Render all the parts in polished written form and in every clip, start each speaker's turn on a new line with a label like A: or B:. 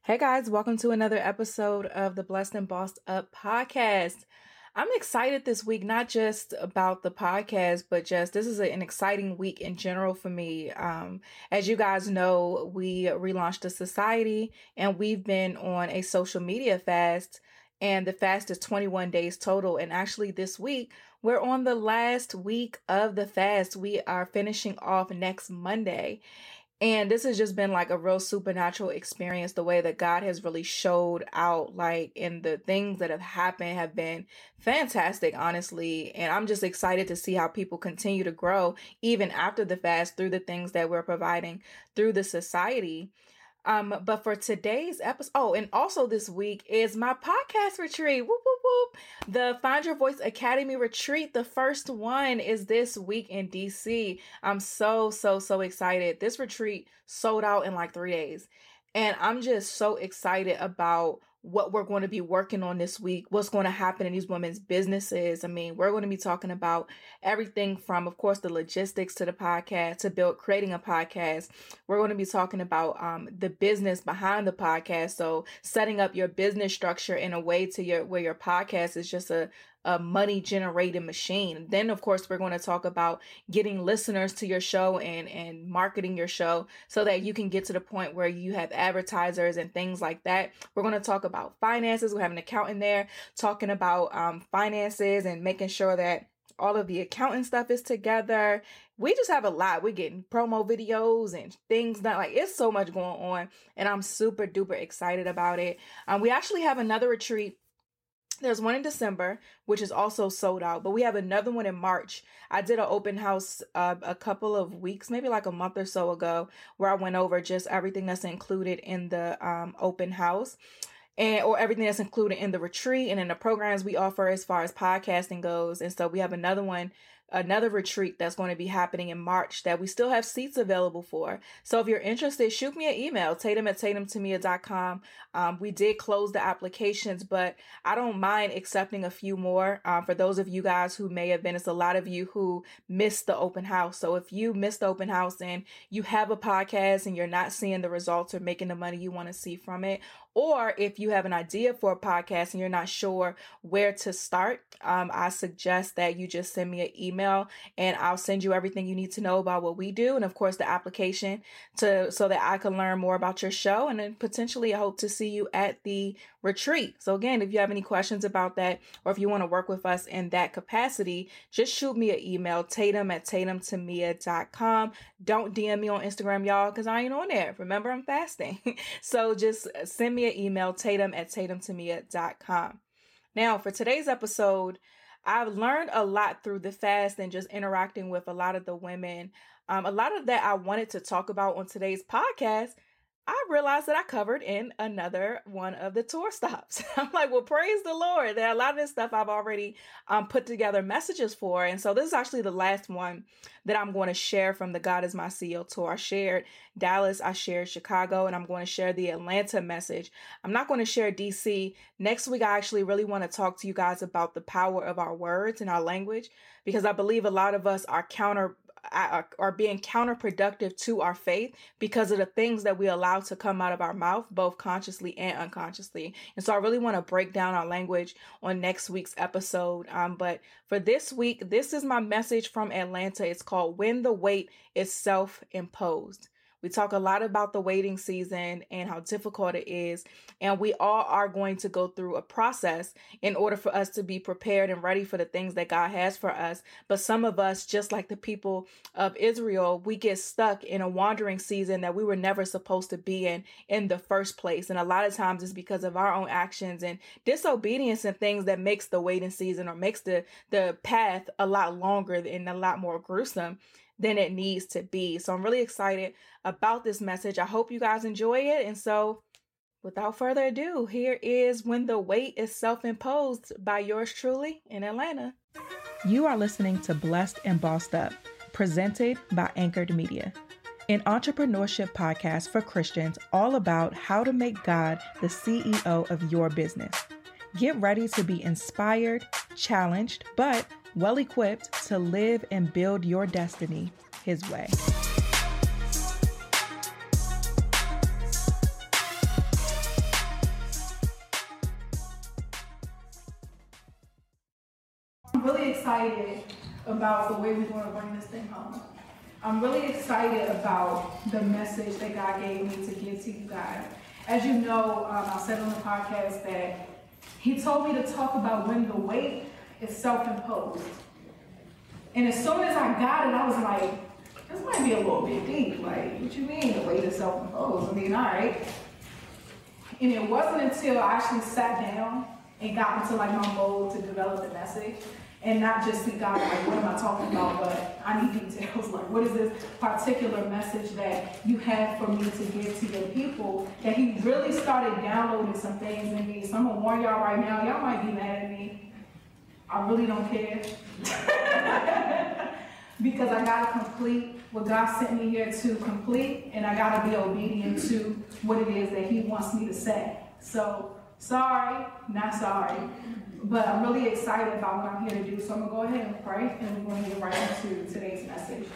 A: Hey guys, welcome to another episode of the Blessed and Bossed Up podcast. I'm excited this week, not just about the podcast, but just this is an exciting week in general for me. As you guys know, we relaunched the society and we've been on a social media fast, and the fast is 21 days total. And actually, this week, we're on the last week of the fast. We are finishing off next Monday. And this has just been like a real supernatural experience. The way that God has really showed out, like, and the things that have happened have been fantastic, honestly. And I'm just excited to see how people continue to grow even after the fast through the things that we're providing through the society. But for today's episode, and also this week is my podcast retreat. Whoop, whoop, whoop. The Find Your Voice Academy retreat. The first one is this week in DC. I'm so excited. This retreat sold out in like 3 days. And I'm just so excited about what we're going to be working on this week, what's going to happen in these women's businesses. I mean, we're going to be talking about everything from, of course, the logistics to the podcast, to creating a podcast. We're going to be talking about the business behind the podcast. So setting up your business structure in a way where your podcast is just a money generating machine. Then, of course, we're going to talk about getting listeners to your show and marketing your show so that you can get to the point where you have advertisers and things like that. We're going to talk about finances. We have an accountant there talking about finances and making sure that all of the accounting stuff is together. We just have a lot. We're getting promo videos and things done. Like, it's so much going on, and I'm super duper excited about it. We actually have another retreat. There's one in December, which is also sold out, but we have another one in March. I did an open house a couple of weeks, maybe like a month or so ago, where I went over just everything that's included in the open house or everything that's included in the retreat and in the programs we offer as far as podcasting goes. And so we have another retreat that's going to be happening in March that we still have seats available for. So if you're interested, shoot me an email, tatum@tatumtamia.com. We did close the applications, but I don't mind accepting a few more. For those of you guys who may have been, it's a lot of you who missed the open house. So if you missed the open house and you have a podcast and you're not seeing the results or making the money you want to see from it, or if you have an idea for a podcast and you're not sure where to start, I suggest that you just send me an email and I'll send you everything you need to know about what we do. And of course, the application so that I can learn more about your show. And then potentially I hope to see you at the retreat. So again, if you have any questions about that, or if you want to work with us in that capacity, just shoot me an email, tatum@tatumtamia.com. Don't DM me on Instagram, y'all, because I ain't on there. Remember, I'm fasting. So just send me an email, tatum@tatumtamia.com. Now, for today's episode, I've learned a lot through the fast and just interacting with a lot of the women. A lot of that I wanted to talk about on today's podcast, I realized that I covered in another one of the tour stops. I'm like, well, praise the Lord. There are a lot of this stuff I've already put together messages for. And so this is actually the last one that I'm going to share from the God is My CEO tour. I shared Dallas, I shared Chicago, and I'm going to share the Atlanta message. I'm not going to share DC. Next week, I actually really want to talk to you guys about the power of our words and our language, because I believe a lot of us are being counterproductive to our faith because of the things that we allow to come out of our mouth, both consciously and unconsciously. And so I really want to break down our language on next week's episode. But for this week, this is my message from Atlanta. It's called When the Wait is Self-Imposed. We talk a lot about the waiting season and how difficult it is. And we all are going to go through a process in order for us to be prepared and ready for the things that God has for us. But some of us, just like the people of Israel, we get stuck in a wandering season that we were never supposed to be in the first place. And a lot of times it's because of our own actions and disobedience and things that makes the waiting season or makes the path a lot longer and a lot more gruesome than it needs to be. So I'm really excited about this message. I hope you guys enjoy it. And so without further ado, here is When the Wait is Self-Imposed by yours truly in Atlanta. You are listening to Blessed and Bossed Up, presented by Anchored Media, an entrepreneurship podcast for Christians all about how to make God the CEO of your business. Get ready to be inspired, challenged, but well-equipped to live and build your destiny His way. really excited about the way we're going to bring this thing home. I'm really excited about the message that God gave me to give to you guys. As you know, I said on the podcast that He told me to talk about when the weight is self-imposed. And as soon as I got it, I was like, this might be a little bit deep. Like, what you mean the weight is self-imposed? I mean, all right. And it wasn't until I actually sat down and got into like my mode to develop the message and not just see God, like, what am I talking about? But I need details. Like, what is this particular message that you have for me to give to your people? That He really started downloading some things in me. So I'm going to warn y'all right now. Y'all might be mad at me. I really don't care. Because I got to complete what God sent me here to complete. And I got to be obedient to what it is that He wants me to say. So, sorry, not sorry. But I'm really excited about what I'm here to do. So I'm going to go ahead and pray, and we're going to get right into today's message.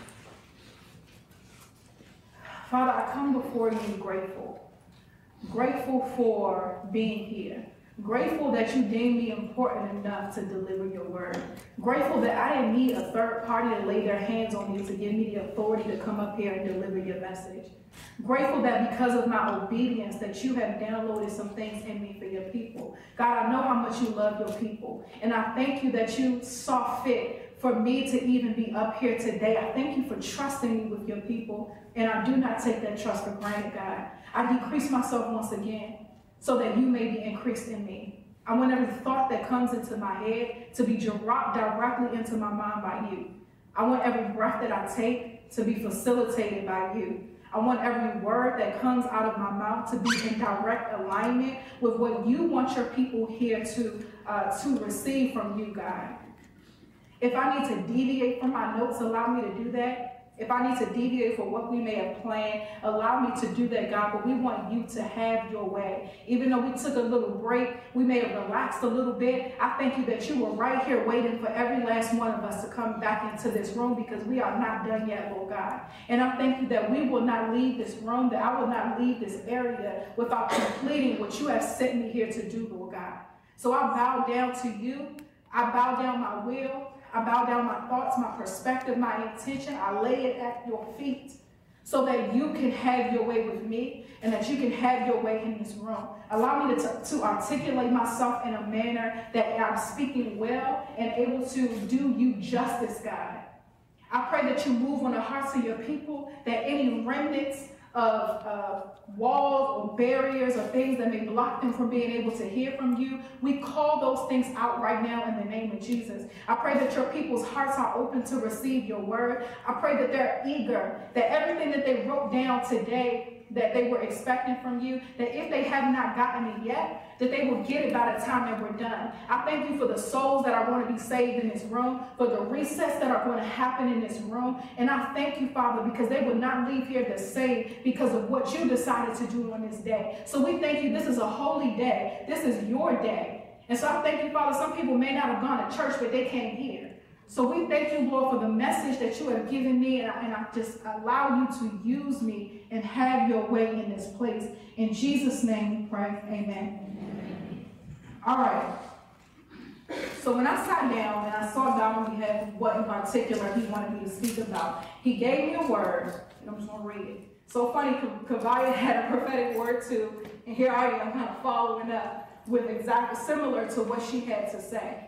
A: Father, I come before you grateful. Grateful for being here. Grateful that you deemed me important enough to deliver your word. Grateful that I didn't need a third party to lay their hands on me to give me the authority to come up here and deliver your message. Grateful that because of my obedience that you have downloaded some things in me for your people. God, I know how much you love your people. And I thank you that you saw fit for me to even be up here today. I thank you for trusting me with your people. And I do not take that trust for granted, God. I decrease myself once again so that you may be increased in me. I want every thought that comes into my head to be dropped directly into my mind by you. I want every breath that I take to be facilitated by you. I want every word that comes out of my mouth to be in direct alignment with what you want your people here to receive from you, God. If I need to deviate from my notes, allow me to do that. If I need to deviate from what we may have planned, allow me to do that, God. But we want you to have your way. Even though we took a little break, we may have relaxed a little bit. I thank you that you were right here waiting for every last one of us to come back into this room because we are not done yet, Lord God. And I thank you that we will not leave this room, that I will not leave this area without completing what you have sent me here to do, Lord God. So I bow down to you. I bow down my will. I bow down my thoughts, my perspective, my intention. I lay it at your feet so that you can have your way with me and that you can have your way in this room. Allow me to articulate myself in a manner that I'm speaking well and able to do you justice, God. I pray that you move on the hearts of your people, that any remnants of walls or barriers or things that may block them from being able to hear from you, we call those things out right now in the name of Jesus. I pray that your people's hearts are open to receive your word. I pray that they're eager, that everything that they wrote down today that they were expecting from you, that if they have not gotten it yet, that they will get it by the time that we're done. I thank you for the souls that are going to be saved in this room, for the resets that are going to happen in this room. And I thank you, Father, because they will not leave here the same because of what you decided to do on this day. So we thank you. This is a holy day. This is your day. And so I thank you, Father. Some people may not have gone to church, but they came here. So we thank you, Lord, for the message that you have given me, and I just allow you to use me and have your way in this place. In Jesus' name we pray, amen. All right. So when I sat down and I saw God on behalf of what in particular he wanted me to speak about, he gave me a word, and I'm just going to read it. So funny, Kavaya had a prophetic word too, and here I am kind of following up with exactly similar to what she had to say.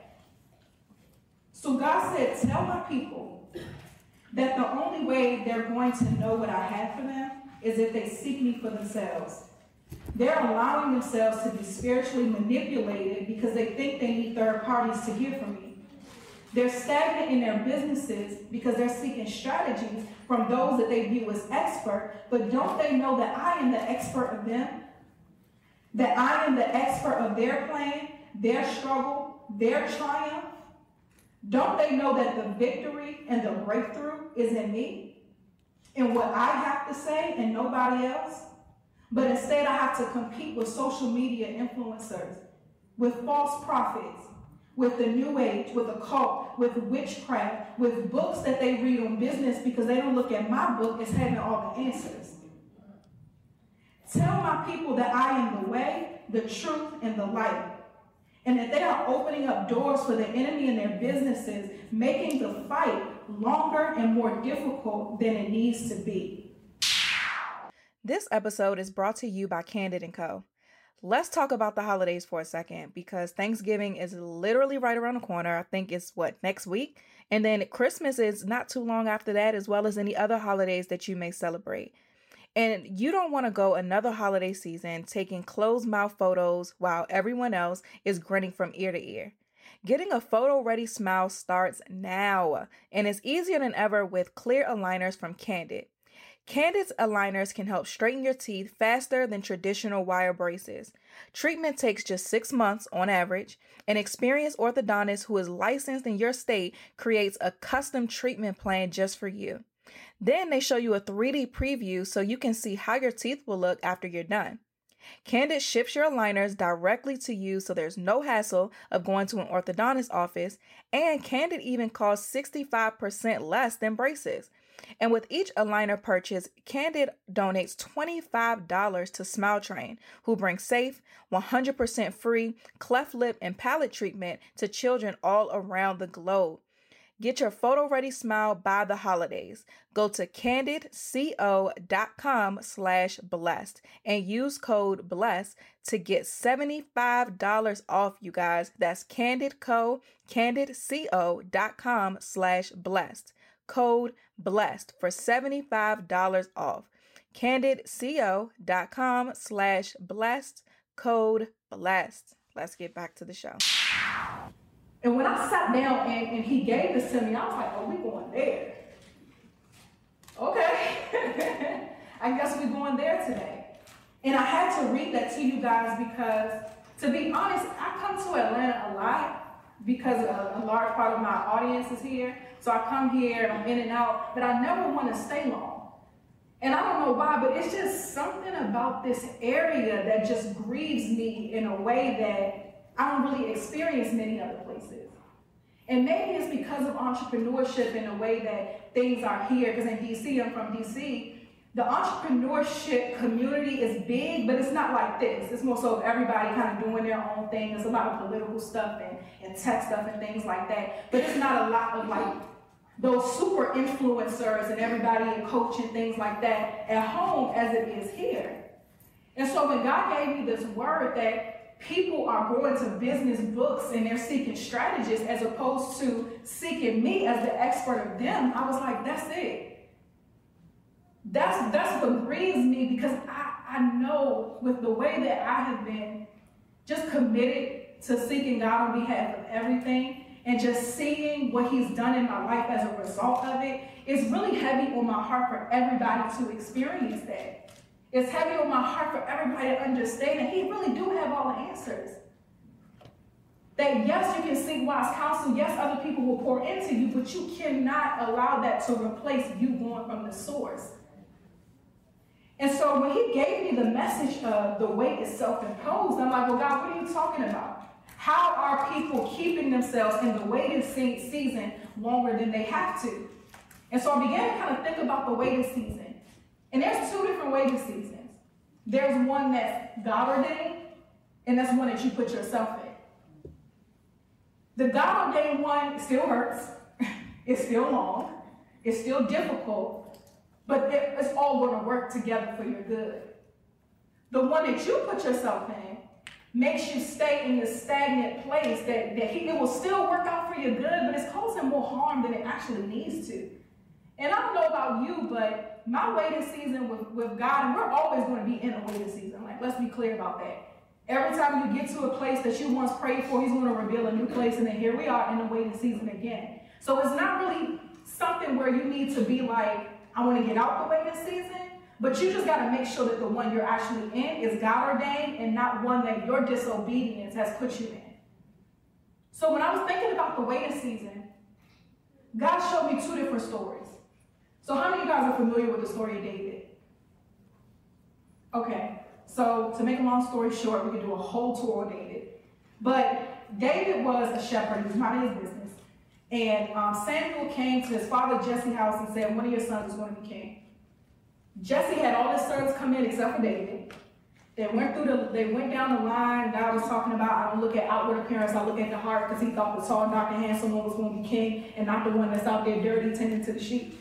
A: So God said, tell my people that the only way they're going to know what I have for them is if they seek me for themselves. They're allowing themselves to be spiritually manipulated because they think they need third parties to hear from me. They're stagnant in their businesses because they're seeking strategies from those that they view as expert, but don't they know that I am the expert of them? That I am the expert of their plan, their struggle, their triumph? Don't they know that the victory and the breakthrough is in me, in what I have to say and nobody else? But instead I have to compete with social media influencers, with false prophets, with the new age, with a cult, with witchcraft, with books that they read on business because they don't look at my book as having all the answers. Tell my people that I am the way, the truth, and the light. and that they are opening up doors for the enemy in their businesses, making the fight longer and more difficult than it needs to be. This episode is brought to you by Candid & Co. Let's talk about the holidays for a second, because Thanksgiving is literally right around the corner. I think it's next week? And then Christmas is not too long after that, as well as any other holidays that you may celebrate. And you don't want to go another holiday season taking closed mouth photos while everyone else is grinning from ear to ear. Getting a photo-ready smile starts now, and it's easier than ever with clear aligners from Candid. Candid's aligners can help straighten your teeth faster than traditional wire braces. Treatment takes just 6 months on average. An experienced orthodontist who is licensed in your state creates a custom treatment plan just for you. Then they show you a 3D preview so you can see how your teeth will look after you're done. Candid ships your aligners directly to you, so there's no hassle of going to an orthodontist office, and Candid even costs 65% less than braces. And with each aligner purchase, Candid donates $25 to Smile Train, who brings safe, 100% free cleft lip and palate treatment to children all around the globe. Get your photo-ready smile by the holidays. Go to candidco.com/blessed and use code BLESSED to get $75 off, you guys. That's candidco.com/blessed. Code BLESSED for $75 off. candidco.com/blessed. Code BLESSED. Let's get back to the show. And when I sat down and he gave this to me, I was like, oh, we going there. Okay. I guess we're going there today. And I had to read that to you guys because, to be honest, I come to Atlanta a lot because a large part of my audience is here. So I come here and I'm in and out, but I never want to stay long. And I don't know why, but it's just something about this area that just grieves me in a way that I don't really experience many other places. And maybe it's because of entrepreneurship and the way that things are here, because in DC, I'm from DC, the entrepreneurship community is big, but it's not like this. It's more so everybody kind of doing their own thing. There's a lot of political stuff and tech stuff and things like that. But it's not a lot of like those super influencers and everybody in coaching, things like that at home as it is here. And so when God gave me this word that people are going to business books and they're seeking strategists as opposed to seeking me as the expert of them, I was like, that's it. That's what grieves me, because I know with the way that I have been just committed to seeking God on behalf of everything and just seeing what he's done in my life as a result of it, it's really heavy on my heart for everybody to experience that. It's heavy on my heart for everybody to understand that he really do have all the answers. That yes, you can seek wise counsel. Yes, other people will pour into you, but you cannot allow that to replace you going from the source. And so when he gave me the message of the weight is self-imposed, I'm like, well, God, what are you talking about? How are people keeping themselves in the waiting season longer than they have to? And so I began to kind of think about the waiting season. And there's two different waiting seasons. There's one that's God ordained, and that's one that you put yourself in. The God ordained one still hurts. It's still long. It's still difficult. But it's all going to work together for your good. The one that you put yourself in makes you stay in this stagnant place that it will still work out for your good, but it's causing more harm than it actually needs to. And I don't know about you, but my waiting season with God, and we're always going to be in a waiting season. Like, let's be clear about that. Every time you get to a place that you once prayed for, he's going to reveal a new place, and then here we are in the waiting season again. So it's not really something where you need to be like, I want to get out the waiting season, but you just got to make sure that the one you're actually in is God ordained and not one that your disobedience has put you in. So when I was thinking about the waiting season, God showed me two different stories. So how many of you guys are familiar with the story of David? Okay, so to make a long story short, we could do a whole tour of David. But David was a shepherd. He was minding his business. And Samuel came to his father Jesse's house and said, one of your sons is going to be king. Jesse had all his sons come in except for David. They went down the line. God was talking about, I don't look at outward appearance, I look at the heart, because he thought the tall, dark, and handsome one was going to be king and not the one that's out there dirty tending to the sheep.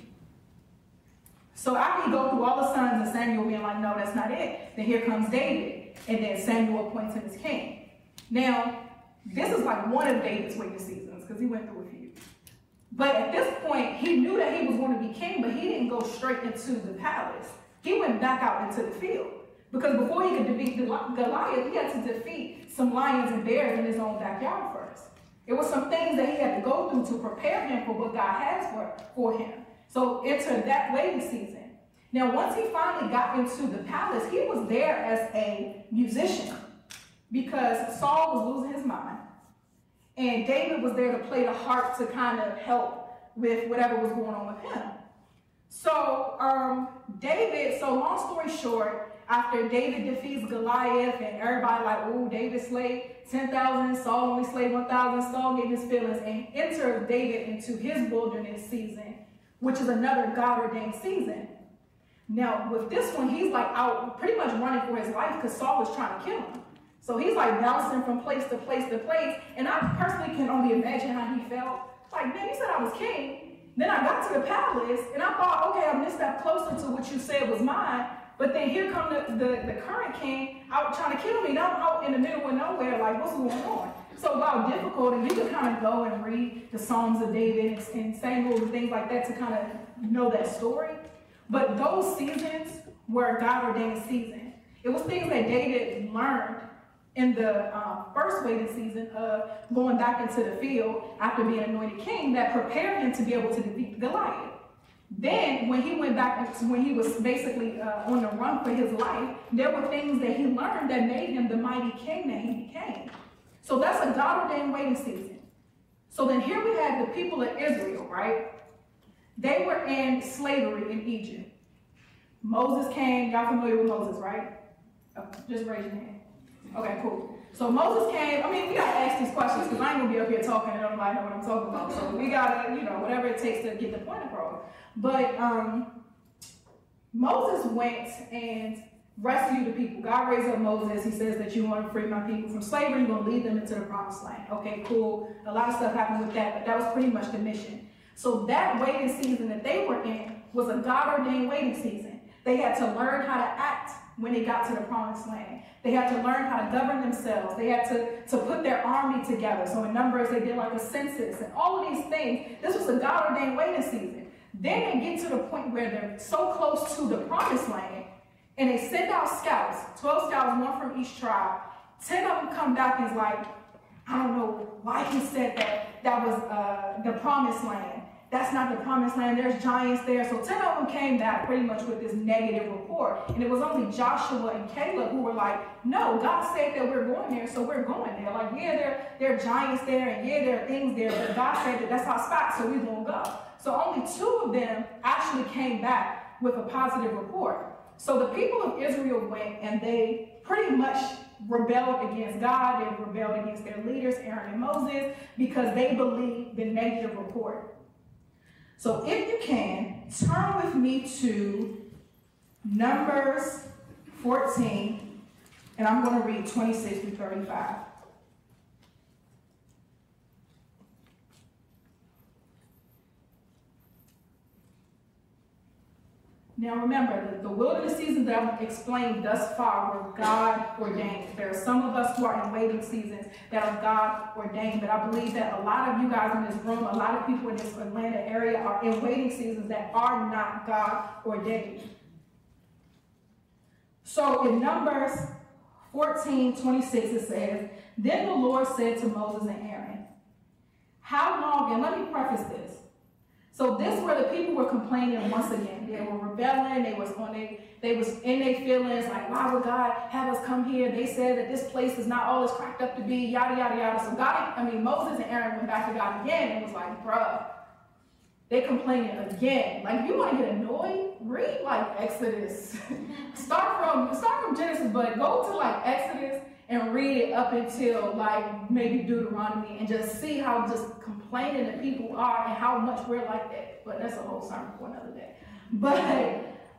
A: So after he go through all the sons and Samuel being like, no, that's not it, then here comes David, and then Samuel appoints him as king. Now, this is like one of David's waiting seasons, because he went through a few. But at this point, he knew that he was going to be king, but he didn't go straight into the palace. He went back out into the field. Because before he could defeat Goliath, he had to defeat some lions and bears in his own backyard first. It was some things that he had to go through to prepare him for what God has for him. So enter that waiting season. Now, once he finally got into the palace, he was there as a musician because Saul was losing his mind. And David was there to play the harp to kind of help with whatever was going on with him. So long story short, after David defeats Goliath and everybody like, oh, David slayed 10,000, Saul only slayed 1,000, Saul gave his feelings and entered David into his wilderness season, which is another God-ordained season. Now, with this one, he's like out pretty much running for his life because Saul was trying to kill him. So he's like bouncing from place to place to place. And I personally can only imagine how he felt. Like, man, you said I was king. Then I got to the palace and I thought, okay, I'm a step closer to what you said was mine. But then here come the current king out trying to kill me. Now I'm out in the middle of nowhere, like, what's going on? So while difficult, and you can kind of go and read the Psalms of David and Samuel and things like that to kind of know that story. But those seasons were a God-ordained season. It was things that David learned in the first waiting season of going back into the field after being anointed king that prepared him to be able to defeat Goliath. Then, when he went back, when he was basically on the run for his life, there were things that he learned that made him the mighty king that he became. So that's a God-ordained waiting season. So then here we have the people of Israel, right? They were in slavery in Egypt. Moses came. Y'all familiar with Moses, right? Oh, just raise your hand. Okay, cool. So Moses came. I mean, we got to ask these questions because I ain't going to be up here talking and nobody know what I'm talking about. So we got to, whatever it takes to get the point across. But Moses went and rescued the people. God raised up Moses. He says that you want to free my people from slavery. You're going to lead them into the promised land. Okay, cool. A lot of stuff happened with that, but that was pretty much the mission. So that waiting season that they were in was a God-ordained waiting season. They had to learn how to act when they got to the promised land. They had to learn how to govern themselves. They had to put their army together. So in Numbers, they did like a census and all of these things. This was a God-ordained waiting season. Then they get to the point where they're so close to the promised land, and they send out scouts, 12 scouts, one from each tribe. 10 of them come back and is like, I don't know why he said that was the promised land. That's not the promised land. There's giants there. So 10 of them came back pretty much with this negative report. And it was only Joshua and Caleb who were like, no, God said that we're going there, so we're going there. Like, yeah, there are giants there, and yeah, there are things there, but God said that that's our spot, so we're going to go. So only 2 of them actually came back with a positive report. So the people of Israel went and they pretty much rebelled against God. They rebelled against their leaders, Aaron and Moses, because they believed the negative report. So if you can, turn with me to Numbers 14, and I'm going to read 26 through 35. Now remember, the wilderness seasons that I've explained thus far were God ordained. There are some of us who are in waiting seasons that are God ordained, but I believe that a lot of you guys in this room, a lot of people in this Atlanta area are in waiting seasons that are not God ordained. So in Numbers 14:26 it says, then the Lord said to Moses and Aaron, how long, and let me preface this. So this where the people were complaining once again. They were rebelling. They was in their feelings like, why would God have us come here? They said that this place is not all it's cracked up to be, yada, yada, yada. So Moses and Aaron went back to God again and was like, bruh, they complaining again. Like, if you want to get annoyed, read like Exodus. start from Genesis, but go to like Exodus and read it up until like maybe Deuteronomy and just see how just complaining the people are and how much we're like that. But that's a whole sermon for another day. But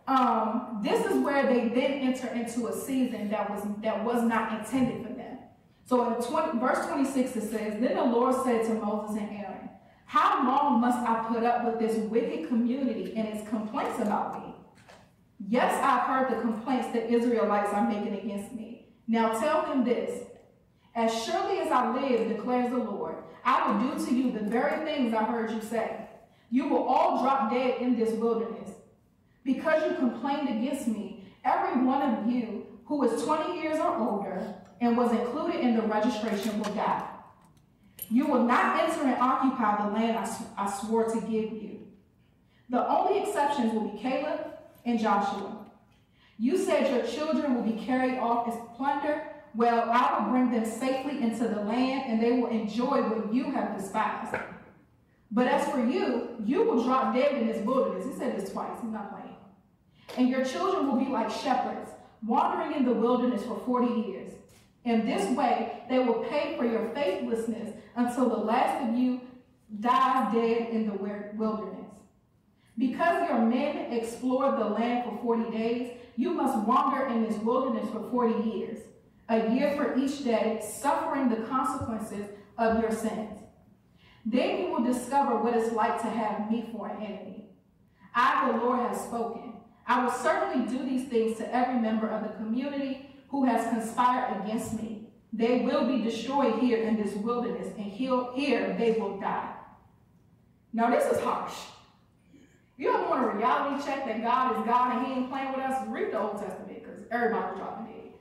B: This is where they then enter into a season that was not intended for them. So in verse 26 it says, "Then the Lord said to Moses and Aaron, 'How long must I put up with this wicked community and its complaints about me? Yes, I've heard the complaints the Israelites are making against me. Now tell them this: as surely as I live, declares the Lord, I will do to you the very things I heard you say. You will all drop dead in this wilderness. Because you complained against me, every one of you who is 20 years or older and was included in the registration will die. You will not enter and occupy the land I swore to give you. The only exceptions will be Caleb and Joshua. You said your children will be carried off as plunder. Well, I will bring them safely into the land, and they will enjoy what you have despised. But as for you, you will drop dead in this wilderness.'" He said this twice. He's not playing. "And your children will be like shepherds, wandering in the wilderness for 40 years. In this way, they will pay for your faithlessness until the last of you dies dead in the wilderness. Because your men explored the land for 40 days, you must wander in this wilderness for 40 years, a year for each day, suffering the consequences of your sins. Then you will discover what it's like to have me for an enemy. I, the Lord, have spoken. I will certainly do these things to every member of the community who has conspired against me. They will be destroyed here in this wilderness, and here they will die." Now this is harsh. You don't want a reality check that God is God and he ain't playing with us? Read the Old Testament, because everybody's dropping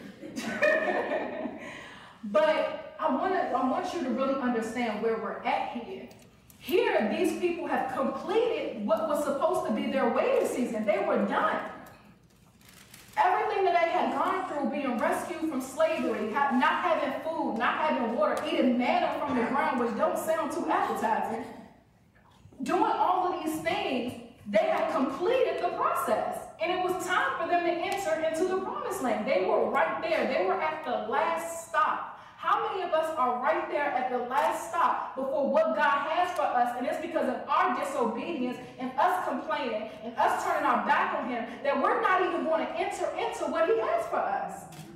B: dead. But I want you to really understand where we're at here. Here, these people have completed what was supposed to be their waiting season. They were done. Everything that they had gone through, being rescued from slavery, not having food, not having water, eating manna from the ground, which don't sound too appetizing, doing all of these things, they had completed the process. And it was time for them to enter into the promised land. They were right there. They were at the last stop. How many of us are right there at the last stop before what God has for us? And it's because of our disobedience and us complaining and us turning our back on him that we're not even going to enter into what he has for us.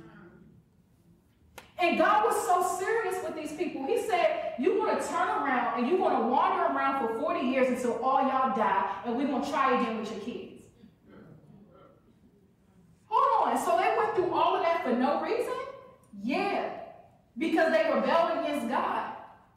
B: And God was so serious with these people. He said, you're going to turn around and you're going to wander around for 40 years until all y'all die, and we're going to try again with your kids. Hold on. So they went through all of that for no reason? Yeah. Because they rebelled against God.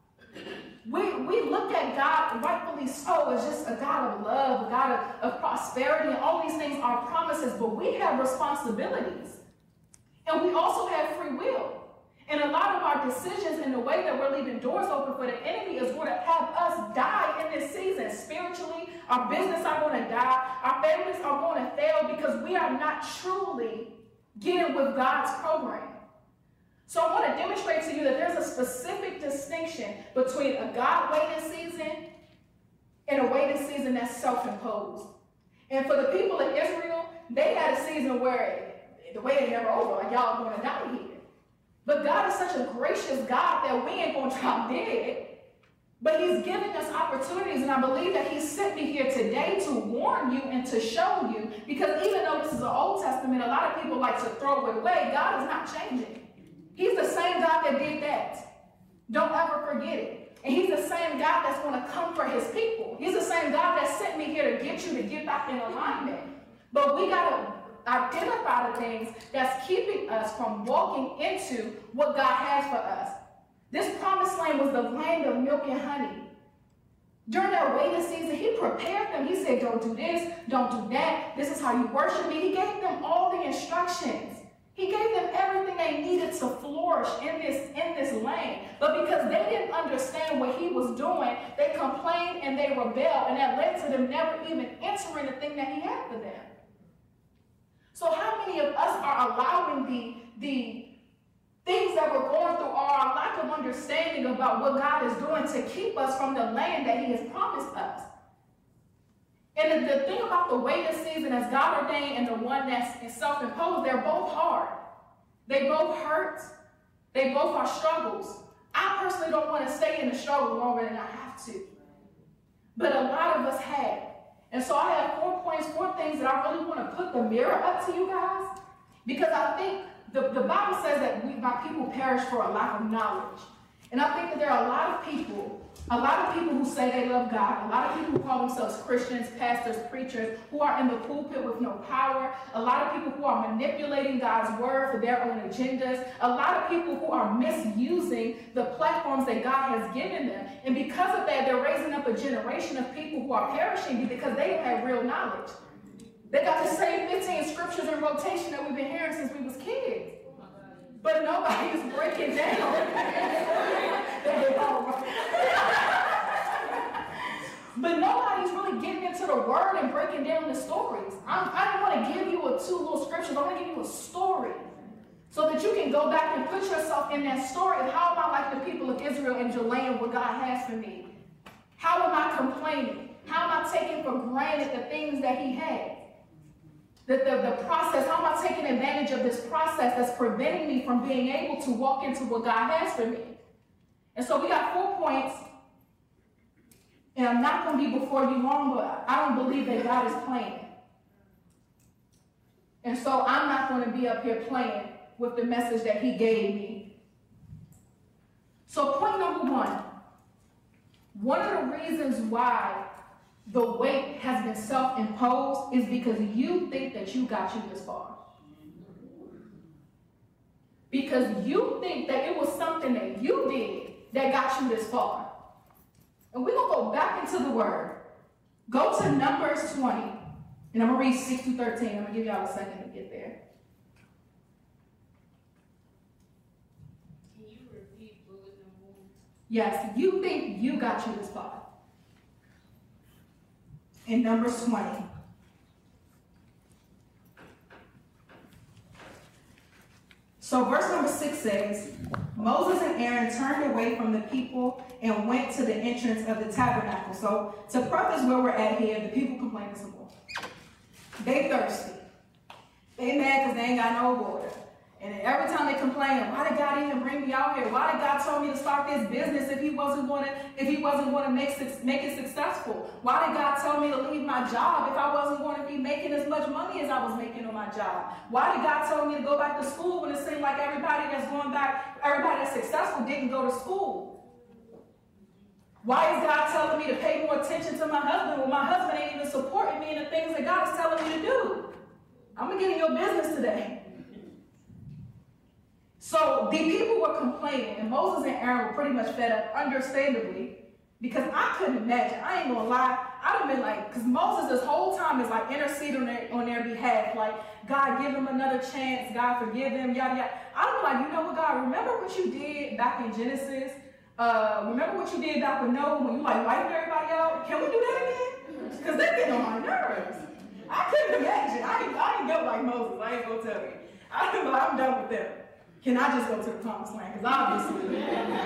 B: We look at God, rightfully so, as just a God of love, a God of prosperity, and all these things are promises, but we have responsibilities. And we also have free will. And a lot of our decisions and the way that we're leaving doors open for the enemy is going to have us die in this season. Spiritually, our business are going to die. Our families are going to fail because we are not truly getting with God's program. So I want to demonstrate to you that there's a specific distinction between a God-waiting season and a waiting season that's self-imposed. And for the people of Israel, they had a season where the waiting never over, like y'all going to die here. But God is such a gracious God that we ain't going to drop dead. But he's giving us opportunities, and I believe that he sent me here today to warn you and to show you, because even though this is an Old Testament, a lot of people like to throw it away. God is not changing. He's the same God that did that. Don't ever forget it. And he's the same God that's going to comfort his people. He's the same God that sent me here to get you to get back in alignment. But we got to identify the things that's keeping us from walking into what God has for us. This promised land was the land of milk and honey. During that waiting season, he prepared them. He said, don't do this, don't do that. This is how you worship me. He gave them all the instructions. He gave them everything they needed to flourish in this land. But because they didn't understand what he was doing, they complained and they rebelled, and that led to them never even entering the thing that he had for them. So how many of us are allowing the things that we're going through, or our lack of understanding about what God is doing to keep us from the land that he has promised us? And the thing about the waiting season as God ordained and the one that's self-imposed, they're both hard. They both hurt. They both are struggles. I personally don't want to stay in the struggle longer than I have to. But a lot of us have. And so I have 4 points, 4 things that I really want to put the mirror up to you guys, because I think the Bible says that my people perish for a lack of knowledge. And I think that there are a lot of people who say they love God, a lot of people who call themselves Christians, pastors, preachers, who are in the pulpit with no power, a lot of people who are manipulating God's word for their own agendas, a lot of people who are misusing the platforms that God has given them. And because of that, they're raising up a generation of people who are perishing because they don't have real knowledge. They got the same 15 scriptures in rotation that we've been hearing since we was kids. But nobody is breaking down. But nobody's really getting into the word and breaking down the stories. I don't want to give you 2 little scriptures. I want to give you a story so that you can go back and put yourself in that story of how am I like the people of Israel and delaying what God has for me? How am I complaining? How am I taking for granted the things that he has? The process, how am I taking advantage of this process that's preventing me from being able to walk into what God has for me? And so we got 4 points. And I'm not going to be before you long, but I don't believe that God is playing. And so I'm not going to be up here playing with the message that he gave me. So point number 1. One of the reasons why the weight has been self-imposed is because you think that you got you this far. Because you think that it was something that you did that got you this far. And we're going to go back into the word. Go to Numbers 20. And I'm going to read 6 through 13. I'm going to give y'all a second to get there. Can you repeat bullet number 1? Yes, you think you got you this far. In Numbers 20. So verse number 6 says, Moses and Aaron turned away from the people and went to the entrance of the tabernacle. So to preface where we're at here, the people complaining some more. They thirsty. They mad because they ain't got no water. And every time they complain, why did God even bring me out here? Why did God tell me to start this business if he wasn't going to make it successful? Why did God tell me to leave my job if I wasn't going to be making as much money as I was making on my job? Why did God tell me to go back to school when it seemed like everybody that's successful didn't go to school? Why is God telling me to pay more attention to my husband when my husband ain't even supporting me in the things that God is telling me to do? I'm going to get in your business today. So the people were complaining, and Moses and Aaron were pretty much fed up, understandably, because I couldn't imagine. I ain't gonna lie. I'd have been like, because Moses this whole time is like interceding on their behalf, like, God, give them another chance, God, forgive them, yada, yada. I'd be like, you know what, God, remember what you did back in Genesis? Remember what you did back with Noah when you like wiped everybody out? Can we do that again? Because they're getting on my nerves. I couldn't imagine. I ain't built like Moses. I ain't gonna tell you. I'm done with them. Can I just go to the promised land? Because obviously.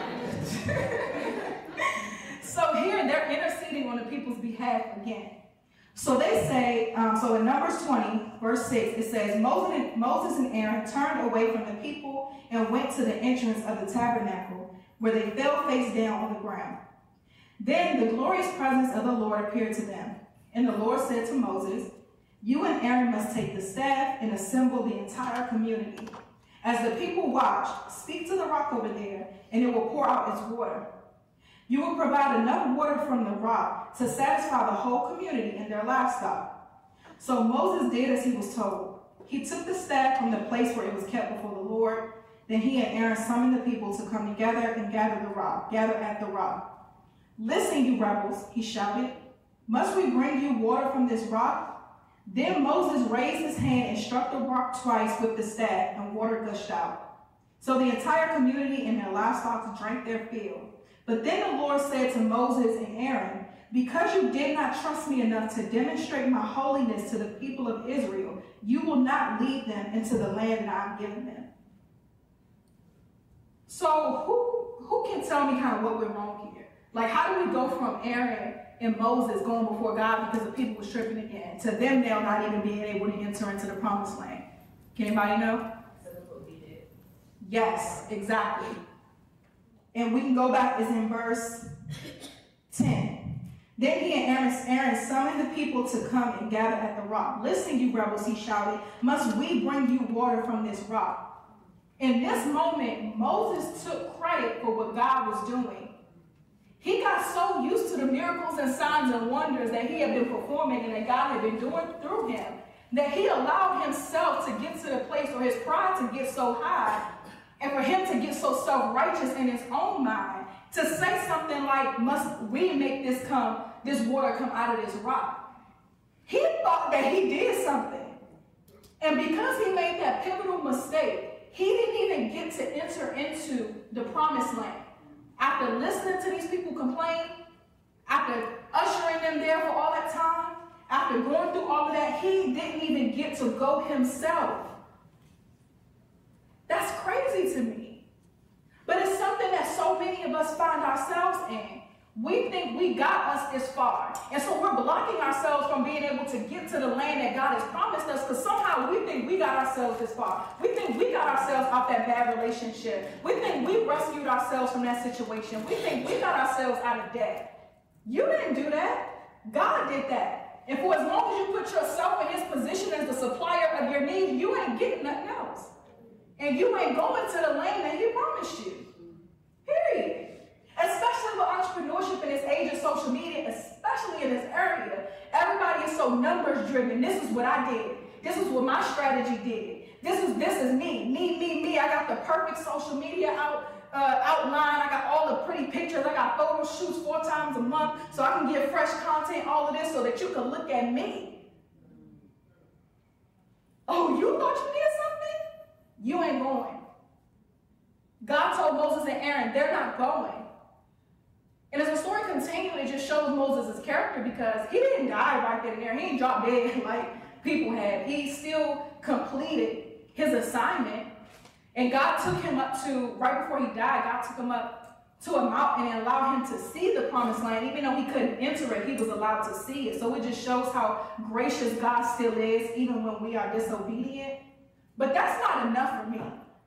B: So here they're interceding on the people's behalf again. So they say, so in Numbers 20, verse 6, it says, Moses and Aaron turned away from the people and went to the entrance of the tabernacle, where they fell face down on the ground. Then the glorious presence of the Lord appeared to them. And the Lord said to Moses, you and Aaron must take the staff and assemble the entire community. As the people watch, speak to the rock over there, and it will pour out its water. You will provide enough water from the rock to satisfy the whole community and their livestock. So Moses did as he was told. He took the staff from the place where it was kept before the Lord. Then he and Aaron summoned the people to come together and gather at the rock. Listen, you rebels, he shouted. Must we bring you water from this rock? Then Moses raised his hand and struck the rock twice with the staff, and water gushed out. So the entire community and their livestock drank their fill. But then the Lord said to Moses and Aaron, because you did not trust me enough to demonstrate my holiness to the people of Israel, you will not lead them into the land that I have given them. So who can tell me kind of what went wrong here? Like, how do we go from Aaron and Moses going before God because the people were tripping again, to them now not even being able to enter into the promised land? Can anybody know? Yes, exactly. And we can go back, it's in verse 10. Then he and Aaron summoned the people to come and gather at the rock. Listen, you rebels, he shouted. Must we bring you water from this rock? In this moment, Moses took credit for what God was doing. He got so used to the miracles and signs and wonders that he had been performing and that God had been doing through him, that he allowed himself to get to the place where his pride to get so high and for him to get so self-righteous in his own mind to say something like, must we make this water come out of this rock? He thought that he did something. And because he made that pivotal mistake, he didn't even get to enter into the promised land. After listening to these people complain, after ushering them there for all that time, after going through all of that, he didn't even get to go himself. That's crazy to me. But it's something that so many of us find ourselves in. We think we got us this far. And so we're blocking ourselves from being able to get to the land that God has promised us because somehow we think we got ourselves this far. We think we got ourselves out that bad relationship. We think we rescued ourselves from that situation. We think we got ourselves out of debt. You didn't do that. God did that. And for as long as you put yourself in his position as the supplier of your needs, you ain't getting nothing else. And you ain't going to the land that he promised you. Period. Especially with entrepreneurship in this age of social media, especially in this area, everybody is so numbers driven. This is what I did. This is what my strategy did. This is me. I got the perfect social media outline. I got all the pretty pictures. I got photo shoots 4 times a month so I can get fresh content, all of this so that you can look at me. Oh, you thought you did something? You ain't going. God told Moses and Aaron, they're not going. And as the story continued, it just shows Moses' character because he didn't die right then and there. He didn't drop dead like people had. He still completed his assignment. And God took him up to, right before he died, God took him up to a mountain and allowed him to see the promised land. Even though he couldn't enter it, he was allowed to see it. So it just shows how gracious God still is, even when we are disobedient. But that's not enough for me.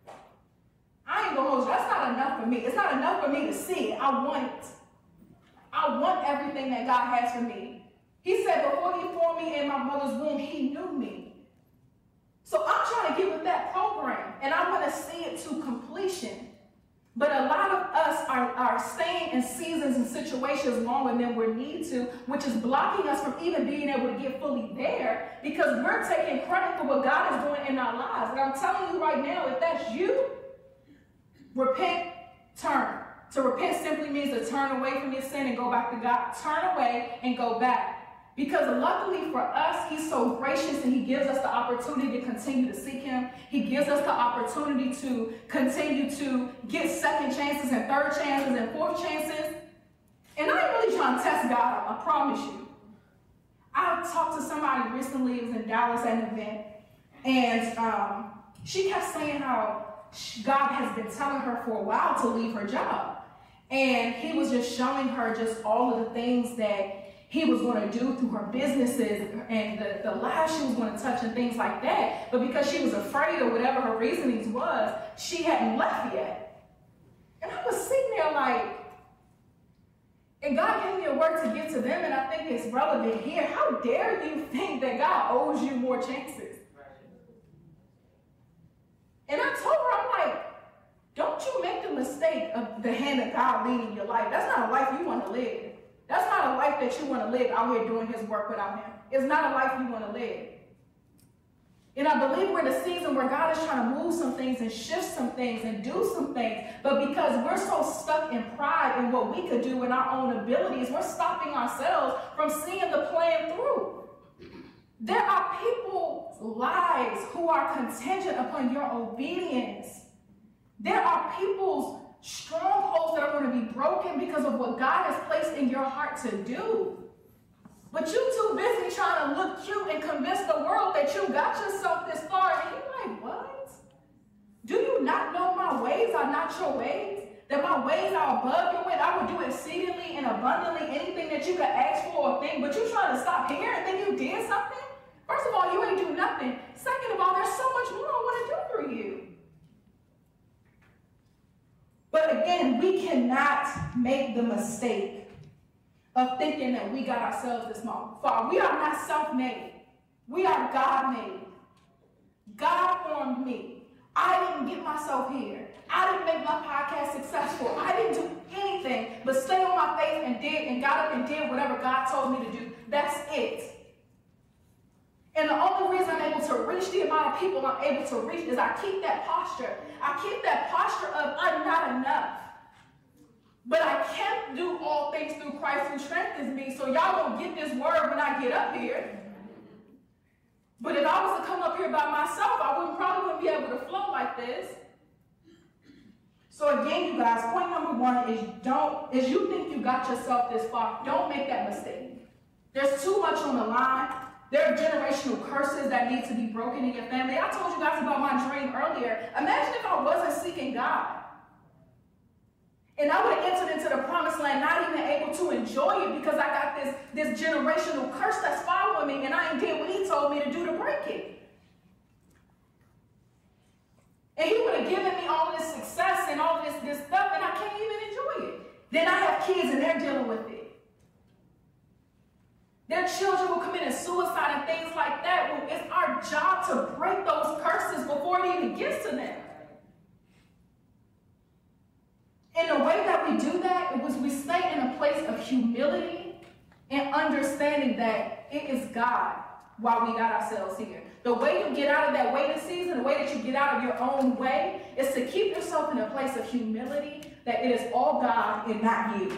B: I ain't gonna hold you. That's not enough for me. It's not enough for me to see it. I want it. I want everything that God has for me. He said before he formed me in my mother's womb, he knew me. So I'm trying to get with that program, and I want to see it to completion. But a lot of us are staying in seasons and situations longer than we need to, which is blocking us from even being able to get fully there because we're taking credit for what God is doing in our lives. And I'm telling you right now, if that's you, repent, turn. To repent simply means to turn away from your sin and go back to God. Turn away and go back. Because luckily for us, he's so gracious and he gives us the opportunity to continue to seek him. He gives us the opportunity to continue to get second chances and third chances and fourth chances. And I ain't really trying to test God, I promise you. I talked to somebody recently, it was in Dallas at an event, and she kept saying how God has been telling her for a while to leave her job. And he was just showing her just all of the things that he was going to do through her businesses and the lives she was going to touch and things like that. But because she was afraid or whatever her reasonings was, she hadn't left yet. And I was sitting there like, and God gave me a word to give to them, and I think it's relevant here. How dare you think that God owes you more chances? And I told her, I'm like, don't you make the mistake of the hand of God leading your life. That's not a life you want to live. That's not a life that you want to live out here doing his work without him. It's not a life you want to live. And I believe we're in a season where God is trying to move some things and shift some things and do some things. But because we're so stuck in pride in what we could do in our own abilities, we're stopping ourselves from seeing the plan through. There are people's lives who are contingent upon your obedience. There are people's strongholds that are going to be broken because of what God has placed in your heart to do. But you too busy trying to look cute and convince the world that you got yourself this far. And you're like, what? Do you not know my ways are not your ways? That my ways are above your ways? I would do exceedingly and abundantly anything that you could ask for or think. But you trying to stop here and think you did something? First of all, you ain't do nothing. Second of all, there's so much more I want to do through you. But again, we cannot make the mistake of thinking that we got ourselves this far. We are not self-made. We are God-made. God formed me. I didn't get myself here. I didn't make my podcast successful. I didn't do anything but stay on my faith and got up and did whatever God told me to do. That's it. And the only reason I'm able to reach the amount of people I'm able to reach is I keep that posture. I keep that posture of I'm not enough. But I can't do all things through Christ who strengthens me, so y'all don't get this word when I get up here. But if I was to come up here by myself, I probably wouldn't be able to flow like this. So again, you guys, point number one is you think you got yourself this far, don't make that mistake. There's too much on the line. There are generational curses that need to be broken in your family. I told you guys about my dream earlier. Imagine if I wasn't seeking God. And I would have entered into the promised land not even able to enjoy it because I got this generational curse that's following me and I ain't did what he told me to do to break it. And he would have given me all this success and all this stuff and I can't even enjoy it. Then I have kids and they're dealing with it. Their children will commit suicide and things like that. Well, it's our job to break those curses before it even gets to them. And the way that we do that was we stay in a place of humility and understanding that it is God while we got ourselves here. The way you get out of that waiting season, the way that you get out of your own way, is to keep yourself in a place of humility that it is all God and not you.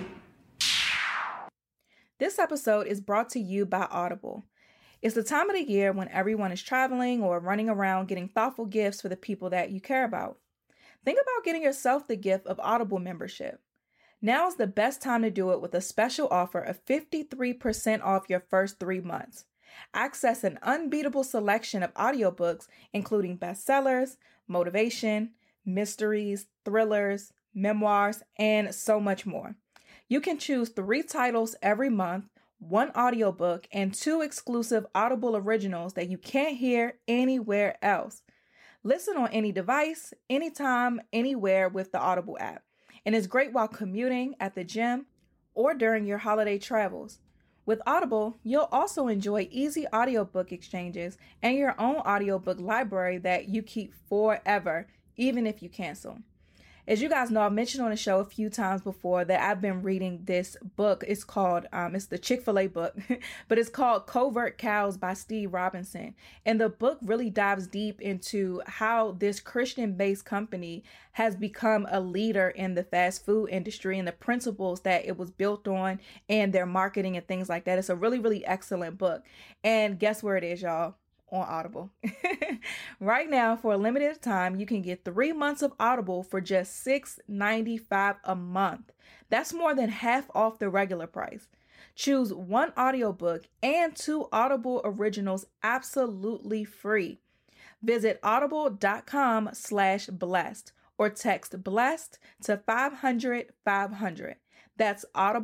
A: This episode is brought to you by Audible. It's the time of the year when everyone is traveling or running around getting thoughtful gifts for the people that you care about. Think about getting yourself the gift of Audible membership. Now is the best time to do it with a special offer of 53% off your first 3 months. Access an unbeatable selection of audiobooks, including bestsellers, motivation, mysteries, thrillers, memoirs, and so much more. You can choose 3 titles every month, 1 audiobook, and 2 exclusive Audible originals that you can't hear anywhere else. Listen on any device, anytime, anywhere with the Audible app. And it's great while commuting, at the gym, or during your holiday travels. With Audible, you'll also enjoy easy audiobook exchanges and your own audiobook library that you keep forever, even if you cancel. As you guys know, I've mentioned on the show a few times before that I've been reading this book. It's called, it's the Chick-fil-A book, but it's called Covert Cows by Steve Robinson. And the book really dives deep into how this Christian-based company has become a leader in the fast food industry and the principles that it was built on and their marketing and things like that. It's a really, really excellent book. And guess where it is, y'all? On Audible. Right now, for a limited time, you can get 3 months of Audible for just $6.95 a month. That's more than half off the regular price. Choose 1 audiobook and 2 Audible originals absolutely free. Visit audible.com/blessed or text blessed to 500-500. That's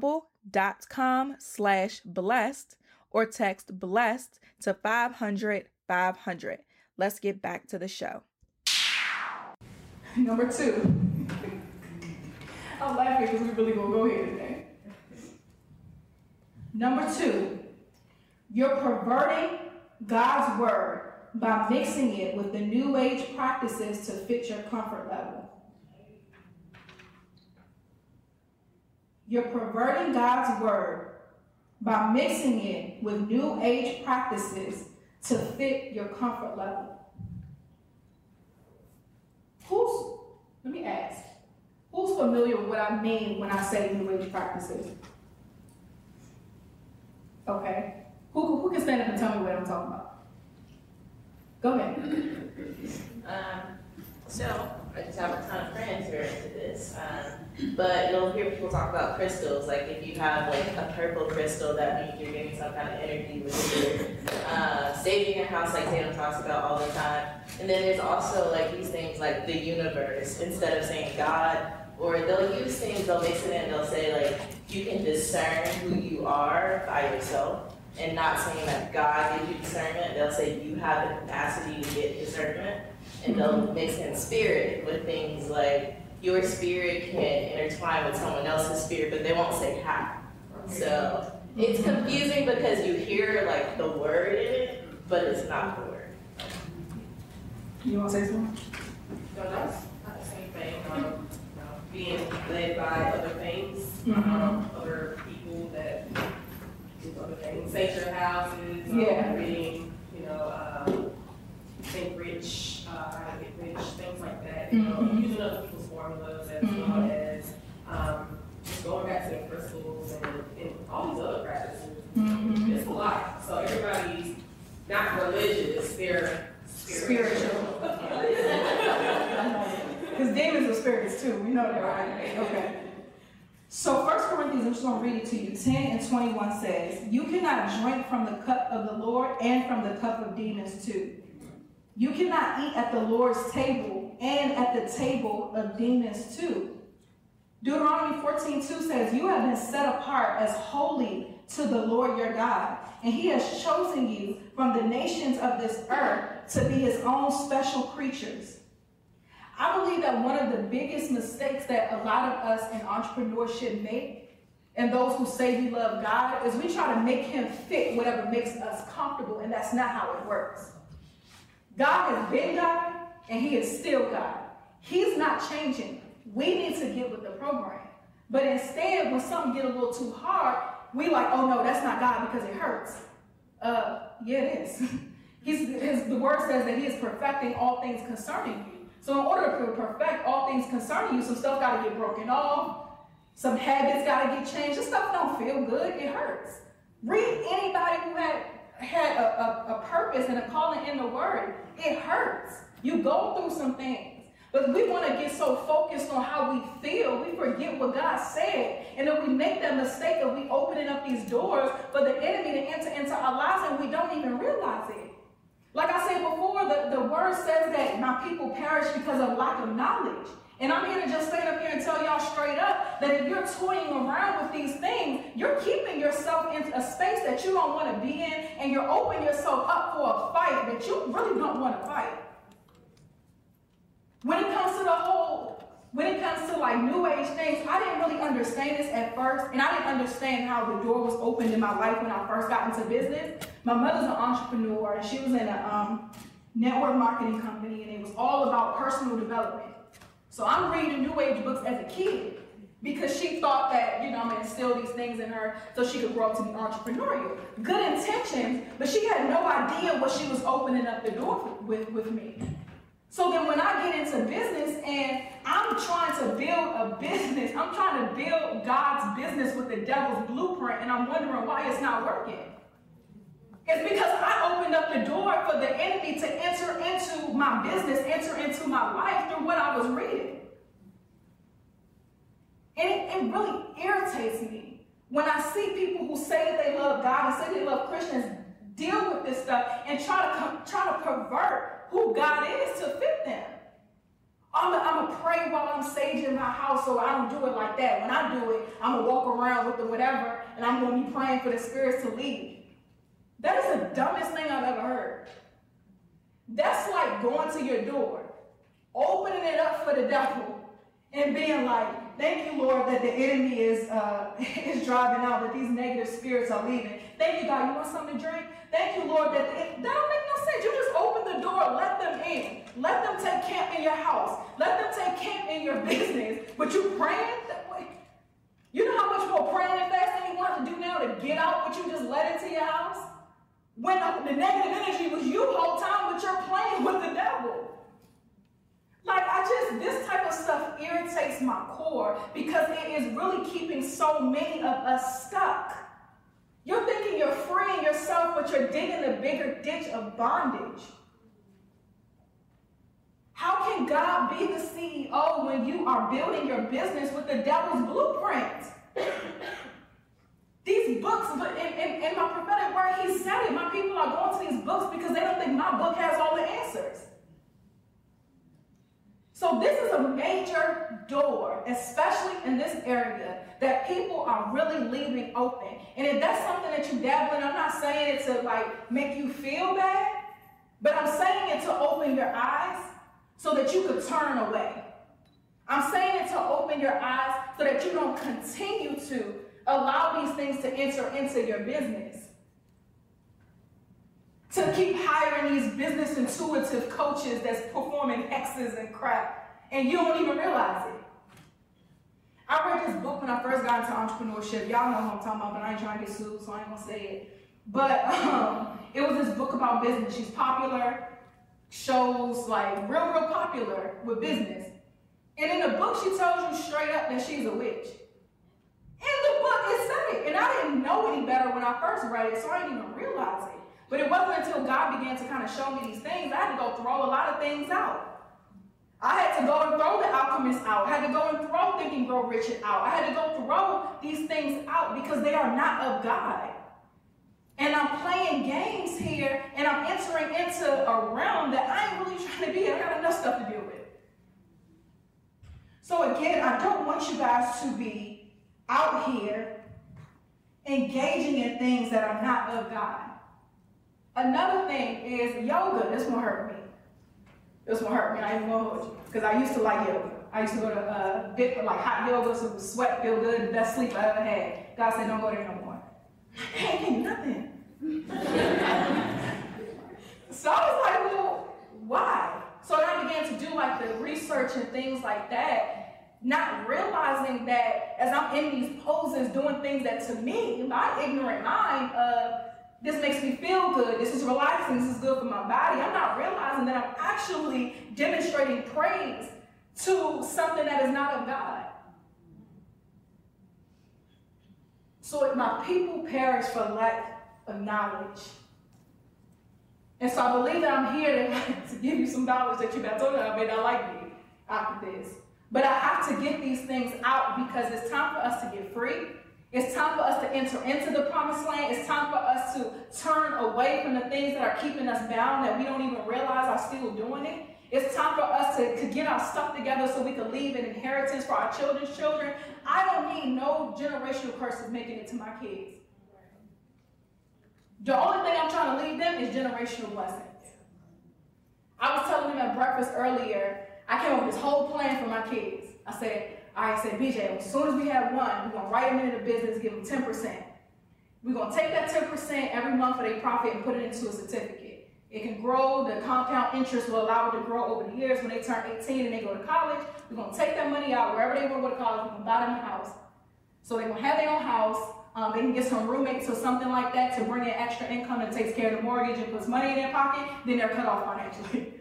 A: audible.com/blessed or text blessed to 500-500. Let's get back to the show.
B: Number 2. I'm laughing because we really gonna go here today. Number 2, you're perverting God's word by mixing it with the new age practices to fit your comfort level. You're perverting God's word by mixing it with new age practices to fit your comfort level. Let me ask, who's familiar with what I mean when I say new age practices? Okay. Who can stand up and tell me what I'm talking about? Go ahead.
C: So, I just have a ton of friends who are into this. But you'll hear people talk about crystals. Like if you have like a purple crystal, that means you're getting some kind of energy with it. Saving your house, like Tatum talks about all the time. And then there's also like these things like the universe, instead of saying God. Or they'll use things, they'll mix it in, they'll say like, you can discern who you are by yourself. And not saying that God gives you discernment, they'll say you have the capacity to get discernment. And they'll mix in spirit with things like your spirit can intertwine with someone else's spirit, but they won't say how. So it's confusing because you hear like the word in it, but it's not the word.
B: You want to say something?
D: No, that's not the same thing. Being led by other things, other people that do other things, sanctuary houses, reading, think rich, how to get rich, things like that. Using other people's formulas as well as just going back to the crystals and all these other practices. It's a lot. So everybody's not religious, they're spiritual.
B: Because demons are spirits too. We know that, right? Okay. So 1 Corinthians, I'm just going to read it to you. 10 and 21 says, you cannot drink from the cup of the Lord and from the cup of demons too. You cannot eat at the Lord's table and at the table of demons too. Deuteronomy 14:2 says, you have been set apart as holy to the Lord your God, and he has chosen you from the nations of this earth to be his own special creatures. I believe that one of the biggest mistakes that a lot of us in entrepreneurship make, and those who say we love God, is we try to make him fit whatever makes us comfortable, and that's not how it works. God has been God, and he is still God. He's not changing. We need to get with the program. But instead, when something gets a little too hard, we like, oh no, that's not God because it hurts. Yeah, it is. The word says that he is perfecting all things concerning you. So in order to perfect all things concerning you, some stuff got to get broken off. Some habits got to get changed. This stuff don't feel good. It hurts. Read anybody who had a purpose and a calling in the word. It hurts. You go through some things. But we want to get so focused on how we feel, we forget what God said. And then we make that mistake of we opening up these doors for the enemy to enter into our lives and we don't even realize it. Like I said before, the word says that my people perish because of lack of knowledge. And I'm here to just stand up here and tell y'all straight up that if you're toying around with these things, you're keeping yourself in a space that you don't want to be in, and you're opening yourself up for a fight that you really don't want to fight. When it comes to like new age things, I didn't really understand this at first, and I didn't understand how the door was opened in my life when I first got into business. My mother's an entrepreneur, and she was in a network marketing company, and it was all about personal development. So I'm reading new age books as a kid because she thought that, I'm going to instill these things in her so she could grow up to be entrepreneurial. Good intentions, but she had no idea what she was opening up the door with me. So then when I get into business and I'm trying to build a business, I'm trying to build God's business with the devil's blueprint, and I'm wondering why it's not working. It's because I opened up the door for the enemy to enter into my business, enter into my life through what I was reading. And it really irritates me when I see people who say that they love God and say they love Christians deal with this stuff and try to pervert who God is to fit them. I'm going to pray while I'm saging my house, so I don't do it like that. When I do it, I'm going to walk around with the whatever, and I'm going to be praying for the spirits to lead. That is the dumbest thing I've ever heard. That's like going to your door, opening it up for the devil, and being like, thank you, Lord, that the enemy is driving out, that these negative spirits are leaving. Thank you, God. You want something to drink? Thank you, Lord, that don't make no sense. You just open the door, let them in. Let them take camp in your house. Let them take camp in your business. But you praying? You know how much more praying and fasting you want to do now to get out what you just let into your house? When the negative energy was you the whole time, but you're playing with the devil. Like, this type of stuff irritates my core because it is really keeping so many of us stuck. You're thinking you're freeing yourself, but you're digging a bigger ditch of bondage. How can God be the CEO when you are building your business with the devil's blueprint? These books, in my prophetic word, he said it. My people are going to these books because they don't think my book has all the answers. So this is a major door, especially in this area, that people are really leaving open. And if that's something that you dabble in, I'm not saying it to like make you feel bad, but I'm saying it to open your eyes so that you could turn away. I'm saying it to open your eyes so that you don't continue to allow these things to enter into your business. To keep hiring these business intuitive coaches that's performing X's and crap, and you don't even realize it. I read this book when I first got into entrepreneurship. Y'all know what I'm talking about, but I ain't trying to get sued, so I ain't gonna say it. But it was this book about business. She's popular, shows like real popular with business. And in the book, she tells you straight up that she's a witch. In the book, it said it. And I didn't know any better when I first read it, so I didn't even realize it. But it wasn't until God began to kind of show me these things, I had to go throw a lot of things out. I had to go and throw The Alchemist out. I had to go and throw Think and Grow Rich out. I had to go throw these things out because they are not of God. And I'm playing games here, and I'm entering into a realm that I ain't really trying to be in. I got enough stuff to deal with. So again, I don't want you guys to be out here engaging in things that are not of God. Another thing is yoga. This one hurt me. This one hurt me. I ain't gonna hold you. Because I used to like yoga. I used to go to dip like hot yoga, so the sweat feel good, the best sleep I ever had. God said, don't go there no more. I ain't getting nothing. So I was like, well, why? So then I began to do like the research and things like that, not realizing that as I'm in these poses, doing things that to me, my ignorant mind, this makes me feel good, this is relaxing, this is good for my body. I'm not realizing that I'm actually demonstrating praise to something that is not of God. So if my people perish for lack of knowledge. And so I believe that I'm here to give you some knowledge that you got. I told you I may not like me after this. But I have to get these things out because it's time for us to get free. It's time for us to enter into the promised land. It's time for us to turn away from the things that are keeping us bound that we don't even realize are still doing it. It's time for us to get our stuff together so we can leave an inheritance for our children's children. I don't need no generational curses making it to my kids. The only thing I'm trying to leave them is generational blessings. I was telling them at breakfast earlier, I came up with this whole plan for my kids. I said, BJ, as soon as we have one, we're going to write them into the business, give them 10%. We're going to take that 10% every month for their profit and put it into a certificate. It can grow. The compound interest will allow it to grow over the years. When they turn 18 and they go to college, we're going to take that money out. Wherever they want to go to college, we're going to buy them a house. So they're going to have their own house. They can get some roommates or something like that to bring in extra income that takes care of the mortgage and puts money in their pocket. Then they're cut off financially.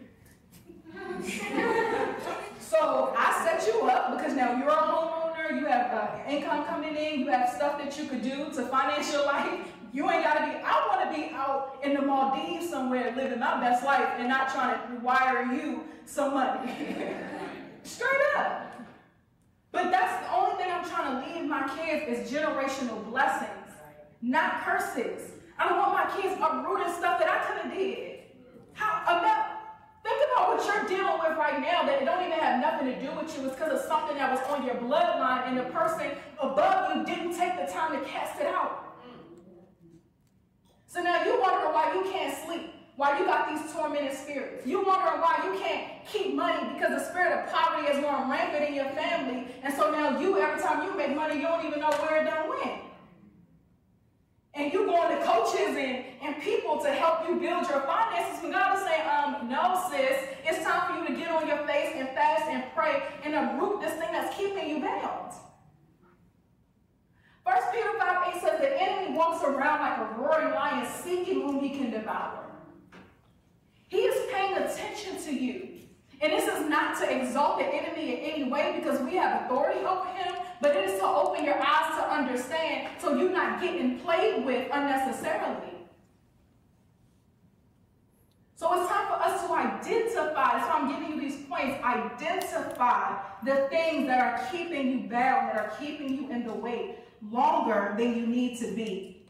B: So I set you up because now you're a homeowner, you have income coming in, you have stuff that you could do to finance your life. You ain't got to be, I want to be out in the Maldives somewhere living my best life and not trying to wire you some money. Straight up. But that's the only thing I'm trying to leave my kids is generational blessings, not curses. I don't want my kids uprooting stuff that I could have did. Think about what you're dealing with right now that it don't even have nothing to do with you. It's because of something that was on your bloodline and the person above you didn't take the time to cast it out. So now you wondering why you can't sleep, why you got these tormented spirits. You wondering why you can't keep money because the spirit of poverty is going rampant in your family. And so now every time you make money, you don't even know where it done went. And you going to coaches and people to help you build your finances. When God is saying, no, sis, it's time for you to get on your face and fast and pray and uproot this thing that's keeping you bound. 1 Peter 5:8 says the enemy walks around like a roaring lion seeking whom he can devour. He is paying attention to you. And this is not to exalt the enemy in any way because we have authority over him, but it is to open your eyes to understand so you're not getting played with unnecessarily. So it's time for us to identify, that's why I'm giving you these points, identify the things that are keeping you bound, that are keeping you in the way longer than you need to be.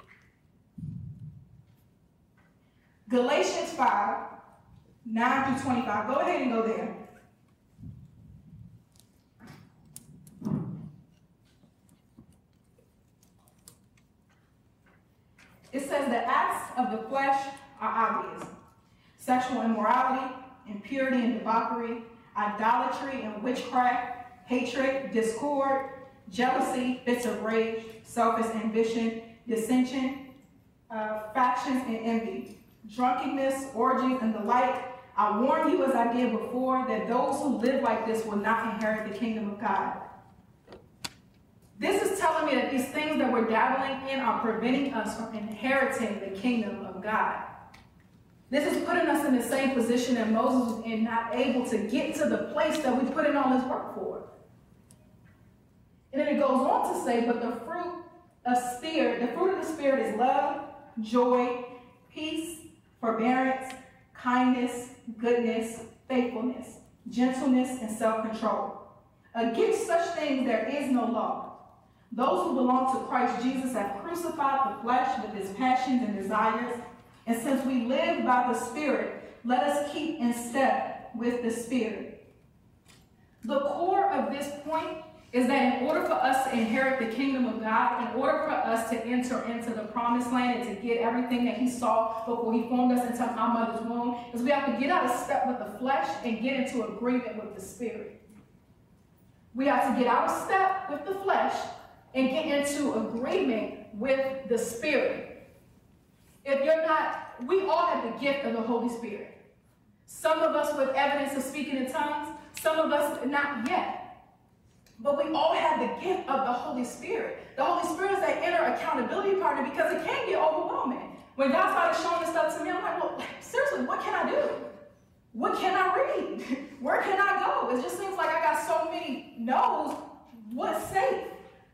B: Galatians 5, 9 through 25. Go ahead and go there. It says the acts of the flesh are obvious. Sexual immorality, impurity and debauchery, idolatry and witchcraft, hatred, discord, jealousy, fits of rage, selfish ambition, dissension, factions, and envy, drunkenness, orgies, and the like. I warn you, as I did before, that those who live like this will not inherit the kingdom of God. This is telling me that these things that we're dabbling in are preventing us from inheriting the kingdom of God. This is putting us in the same position that Moses was in, not able to get to the place that we put in all this work for. And then it goes on to say, but the fruit of the Spirit is love, joy, peace, forbearance, kindness, goodness, faithfulness, gentleness, and self-control. Against such things there is no law. Those who belong to Christ Jesus have crucified the flesh with its passions and desires. And since we live by the Spirit, let us keep in step with the Spirit. The core of this point is that in order for us to inherit the kingdom of God, in order for us to enter into the promised land and to get everything that he saw before he formed us into our mother's womb, is we have to get out of step with the flesh and get into agreement with the Spirit. We have to get out of step with the flesh and get into agreement with the Spirit. If you're not, we all have the gift of the Holy Spirit. Some of us with evidence of speaking in tongues, some of us not yet. But we all have the gift of the Holy Spirit. The Holy Spirit is that inner accountability partner because it can get overwhelming. When God started showing this stuff to me, I'm like, well, seriously, what can I do? What can I read? Where can I go? It just seems like I got so many no's. What's safe?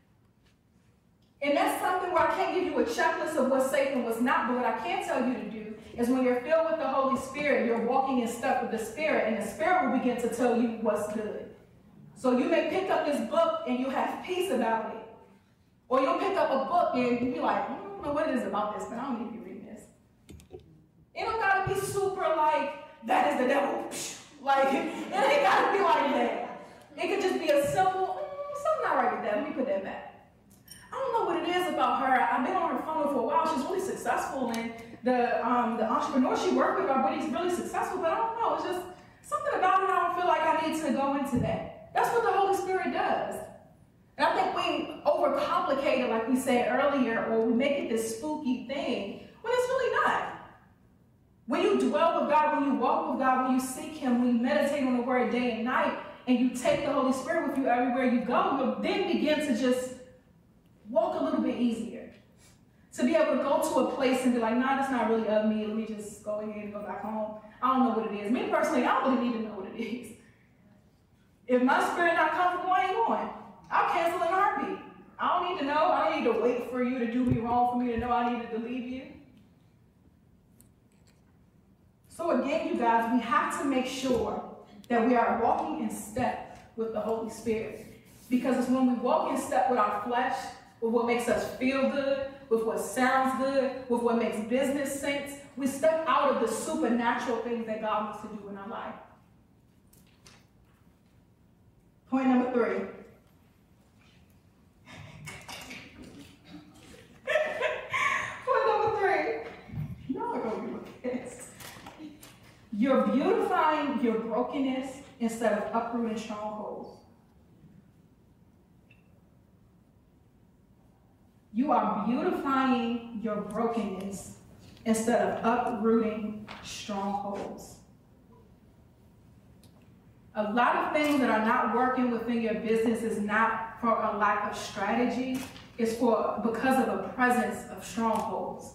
B: And that's something where I can't give you a checklist of what's safe and what's not, but what I can tell you to do is when you're filled with the Holy Spirit, you're walking in step with the Spirit, and the Spirit will begin to tell you what's good. So you may pick up this book and you have peace about it. Or you'll pick up a book and you'll be like, I don't know what it is about this, but I don't need to be reading this. It don't gotta be super like, that is the devil. Like, it ain't gotta be like that. It could just be a simple, something not right with that. Let me put that back. I don't know what it is about her. I've been on her phone for a while. She's really successful, and the entrepreneur she worked with are really successful, but I don't know. It's just something about it. I don't feel like I need to go into that. That's what the Holy Spirit does. And I think we overcomplicate it, like we said earlier, or we make it this spooky thing, when it's really not. When you dwell with God, when you walk with God, when you seek him, when you meditate on the word day and night, and you take the Holy Spirit with you everywhere you go, you'll then begin to just walk a little bit easier. To be able to go to a place and be like, nah, that's not really of me. Let me just go ahead and go back home. I don't know what it is. Me personally, I don't really need to know what it is. If my spirit not comfortable, I ain't going. I'll cancel in a heartbeat. I don't need to know. I don't need to wait for you to do me wrong for me to know I needed to leave you. So again, you guys, we have to make sure that we are walking in step with the Holy Spirit. Because it's when we walk in step with our flesh, with what makes us feel good, with what sounds good, with what makes business sense, we step out of the supernatural things that God wants to do in our life. Point number 3. Point number 3. Y'all are going to be with this. You're beautifying your brokenness instead of uprooting strongholds. You are beautifying your brokenness instead of uprooting strongholds. A lot of things that are not working within your business is not for a lack of strategy. It's because of a presence of strongholds.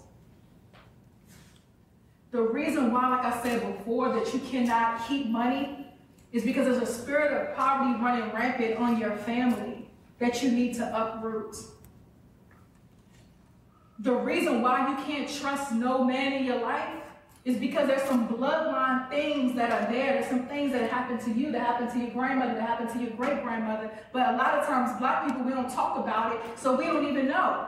B: The reason why, like I said before, that you cannot keep money is because there's a spirit of poverty running rampant on your family that you need to uproot. The reason why you can't trust no man in your life is because there's some bloodline things that are there. There's some things that happen to you, that happen to your grandmother, that happen to your great-grandmother. But a lot of times, black people, we don't talk about it, so we don't even know.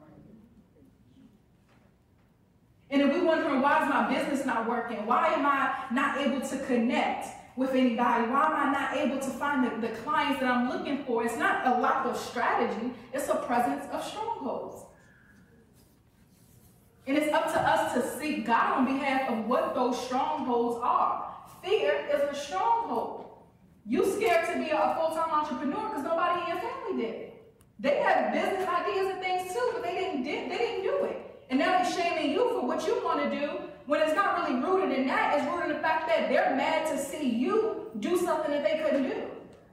B: And if we're wondering, why is my business not working? Why am I not able to connect with anybody? Why am I not able to find the clients that I'm looking for? It's not a lack of strategy. It's a presence of strongholds. And it's up to us to seek God on behalf of what those strongholds are. Fear is a stronghold. You scared to be a full-time entrepreneur because nobody in your family did it. They had business ideas and things too, but they didn't do it. And now they're shaming you for what you want to do when it's not really rooted in that. It's rooted in the fact that they're mad to see you do something that they couldn't do.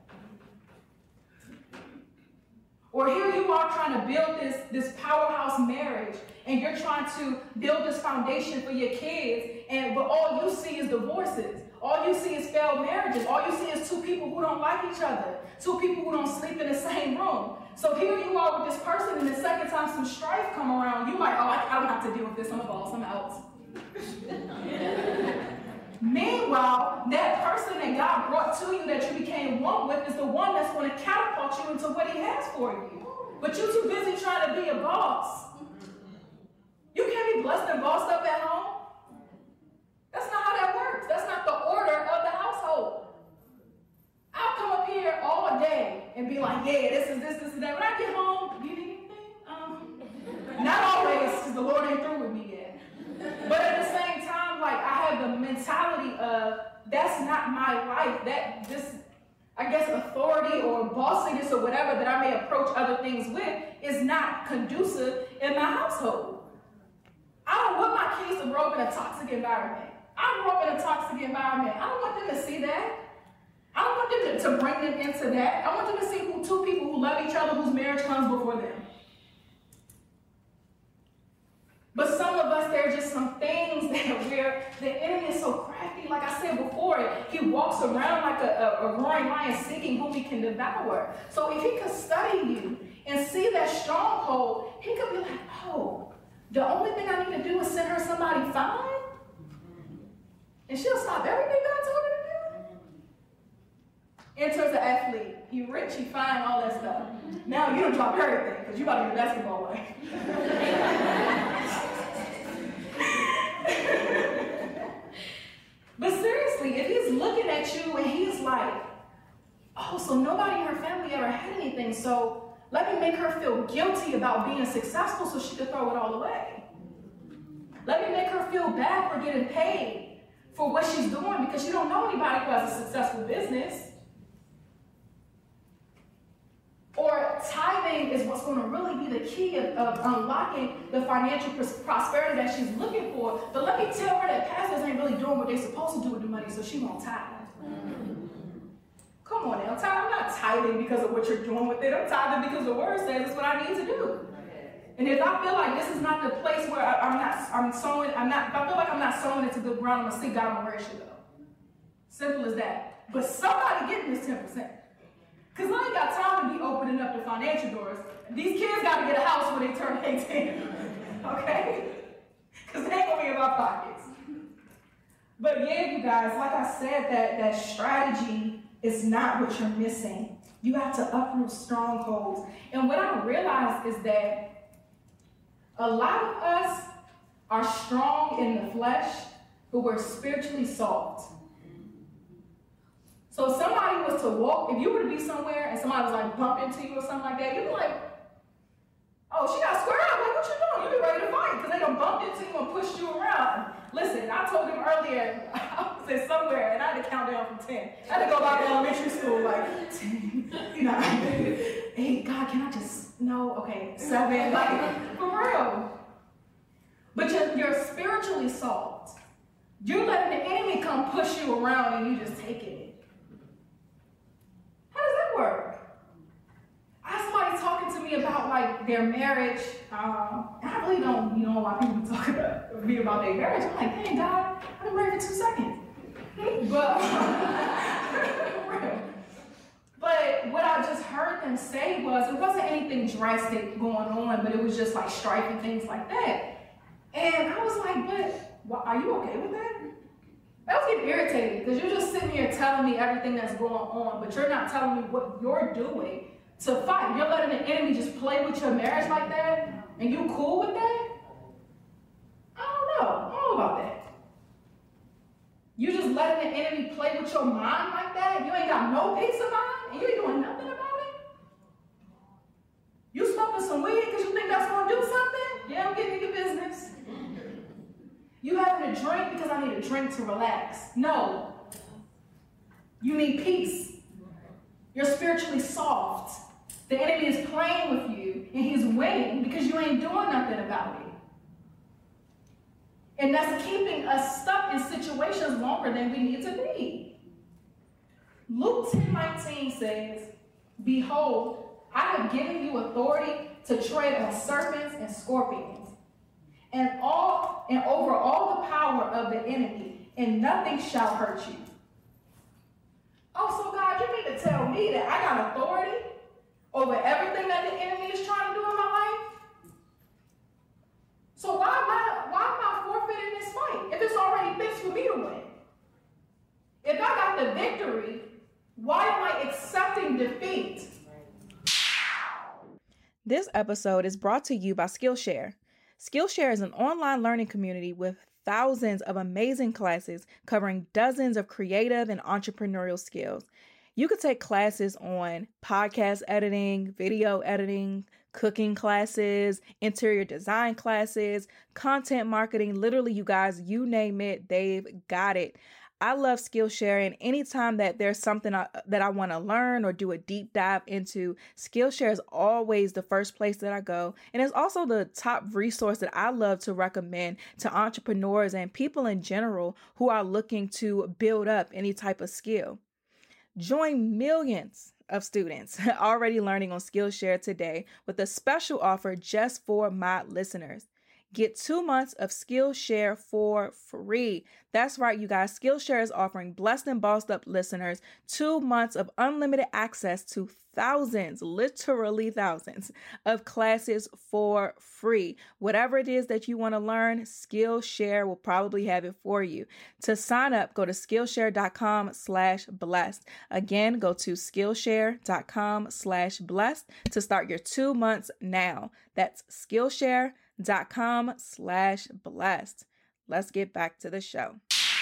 B: Or here you are trying to build this powerhouse marriage, and you're trying to build this foundation for your kids, but all you see is divorces. All you see is failed marriages. All you see is two people who don't like each other. Two people who don't sleep in the same room. So here you are with this person, and the second time some strife come around, you might, I don't have to deal with this. I'm a boss. I'm out. Meanwhile, that person that God brought to you that you became one with is the one that's going to catapult you into what he has for you. But you're too busy trying to be a boss. You can't be blessed and bossed up at home. That's not how that works. That's not the order of the household. I'll come up here all day and be like, yeah, this is this and that. When I get home, do you need anything? Not always, because the Lord ain't through with me yet. But at the same time, like, I have the mentality of, that's not my life. That this, I guess, authority or bossiness or whatever that I may approach other things with is not conducive in my household. I don't want my kids to grow up in a toxic environment. I grew up in a toxic environment. I don't want them to see that. I don't want them to bring them into that. I want them to see two people who love each other, whose marriage comes before them. But some of us, there are just some things that where the enemy is so crafty. Like I said before, he walks around like a roaring lion seeking whom he can devour. So if he could study you and see that stronghold, he could be like, oh, the only thing I need to do is send her somebody fine, and she'll stop everything God told her to do. Enters an athlete. He rich, he fine, all that stuff. Now you don't drop everything because you about to get a basketball wife. But seriously, if he's looking at you and he's like, oh, so nobody in her family ever had anything, so let me make her feel guilty about being successful so she could throw it all away. Let me make her feel bad for getting paid for what she's doing because she don't know anybody who has a successful business. Or tithing is what's going to really be the key of unlocking the financial prosperity that she's looking for. But let me tell her that pastors ain't really doing what they're supposed to do with the money, so she won't tithe. Come on now, I'm not tithing because of what you're doing with it. I'm tithing because the word says it's what I need to do. And if I feel like this is not the place where if I feel like I'm not sowing into good ground, I'm going to seek God on where it should go. Simple as that. But somebody getting this 10%. Because I ain't got time to be opening up the financial doors. These kids got to get a house when they turn 18. Okay? Because they ain't going to be in my pockets. But yeah, you guys, like I said, that strategy is not what you're missing. You have to uproot strongholds. And what I realized is that a lot of us are strong in the flesh, but we're spiritually soft. So if somebody was to walk, if you were to be somewhere and somebody was like bump into you or something like that, you'd be like, oh, she got squared up. Like, what you doing? You'd be ready to fight because they done bumped into you and pushed you around. Listen, I told him earlier, I was in somewhere and I had to count down from 10. I had to go back to elementary school, like, 10, 9, 8, God, can I just, no, okay, 7, like, for real. But you're spiritually soft. You're letting the enemy come push you around and you just taking it. How does that work? I had somebody talking to me about like their marriage. And I really don't, a lot of people talk about me about their marriage. I'm like, dang, God, I've been married for 2 seconds. But what I just heard them say was, it wasn't anything drastic going on, but it was just like strife and things like that. And I was like, but are you okay with that? I was getting irritated because you're just sitting here telling me everything that's going on, but you're not telling me what you're doing to fight. You're letting the enemy just play with your marriage like that, and you cool with that? I don't know about that. You just letting the enemy play with your mind like that? You ain't got no peace of mind, and you ain't doing nothing about it? You smoking some weed because you think that's going to do something? Yeah, I'm getting into business. You having a drink because I need a drink to relax. No. You need peace. You're spiritually soft. The enemy is playing with winning because you ain't doing nothing about it. And that's keeping us stuck in situations longer than we need to be. Luke 10:19 says, behold, I have given you authority to tread on serpents and scorpions, and over all the power of the enemy, and nothing shall hurt you. Oh, so God, you mean to tell me that I got authority over everything that the enemy is trying to do in my life? So why am I forfeiting this fight if it's already fixed for me to win? If I got the victory, why am I accepting defeat?
A: This episode is brought to you by Skillshare. Skillshare is an online learning community with thousands of amazing classes covering dozens of creative and entrepreneurial skills. You could take classes on podcast editing, video editing, cooking classes, interior design classes, content marketing. Literally, you guys, you name it, they've got it. I love Skillshare, and anytime that there's something that I want to learn or do a deep dive into, Skillshare is always the first place that I go. And it's also the top resource that I love to recommend to entrepreneurs and people in general who are looking to build up any type of skill. Join millions of students already learning on Skillshare today with a special offer just for my listeners. Get 2 months of Skillshare for free. That's right, you guys. Skillshare is offering Blessed and Bossed Up listeners 2 months of unlimited access to thousands, literally thousands, of classes for free. Whatever it is that you want to learn, Skillshare will probably have it for you. To sign up, go to Skillshare.com/blessed. Again, go to Skillshare.com/blessed to start your 2 months now. That's Skillshare.com/blessed. Let's get back to the show.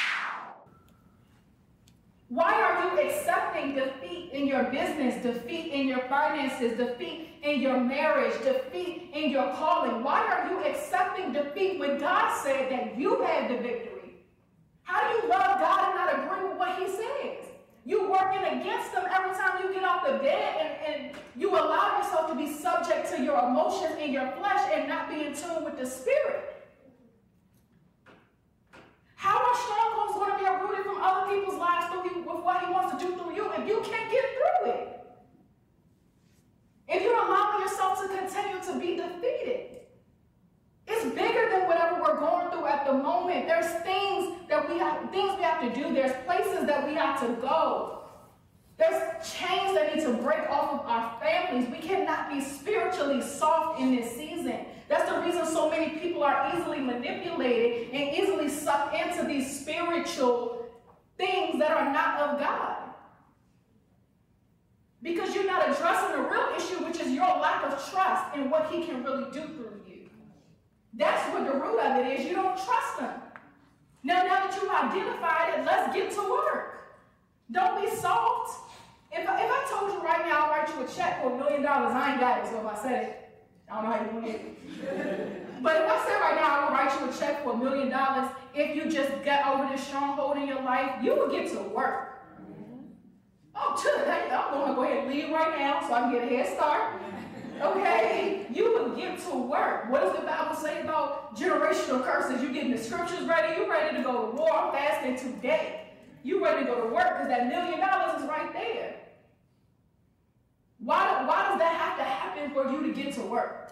B: Why are you accepting defeat in your business, defeat in your finances, defeat in your marriage, defeat in your calling? Why are you accepting defeat when God said that you had the victory? How do you love God and not agree with what he says? You working against him every time you get off the bed, and you allow yourself to be subject to your emotions and your flesh and not be in tune with the spirit. How are strongholds going to be uprooted from other people's lives through you with what he wants to do through you if you can't get through it? If you're allowing yourself to continue to be defeated. It's bigger than whatever we're going through at the moment. There's things we have to do. There's places that we have to go. There's chains that need to break off of our families. We cannot be spiritually soft in this season. That's the reason so many people are easily manipulated and easily sucked into these spiritual things that are not of God. Because you're not addressing the real issue, which is your lack of trust in what he can really do through you. That's what the root of it is. You don't trust him. Now that you've identified it, let's get to work. Don't be soft. If I told you right now, I'll write you a check for $1 million, I ain't got it, so if I said it, I don't know how you're going to get it. But if I said right now, I will write you a check for $1 million, if you just get over this stronghold in your life, you will get to work. Oh, I'm going to go ahead and leave right now so I can get a head start. Okay? You will get to work. What does the Bible say about generational curses? You getting the scriptures ready? You ready to go to war? I'm fasting today. You ready to go to work because that $1 million is right there. Why does that have to happen for you to get to work?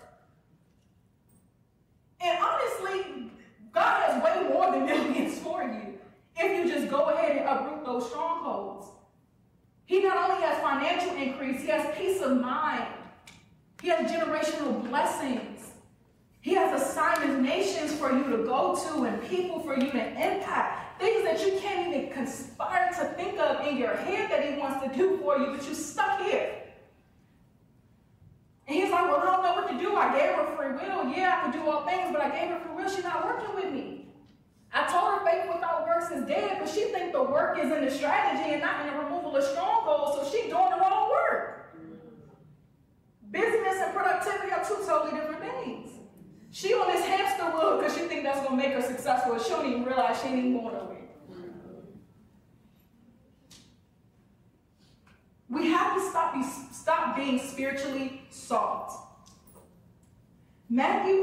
B: And honestly, God has way more than millions for you if you just go ahead and uproot those strongholds. He not only has financial increase, he has peace of mind. He has generational blessings. He has assignments, nations for you to go to and people for you to impact. Things that you can't even conspire to think of in your head that he wants to do for you, but you're stuck here. And he's like, well, I don't know what to do. I gave her free will. Yeah, I can do all things, but I gave her free will. She's not working with me. I told her faith without works is dead, but she thinks the work is in the strategy and not in the removal of strongholds, so she's doing the wrong work. Business and productivity are two totally different things. She on this hamster wheel because she thinks that's going to make her successful, and she don't even realize she ain't even going nowhere. We have to stop being spiritually soft. Matthew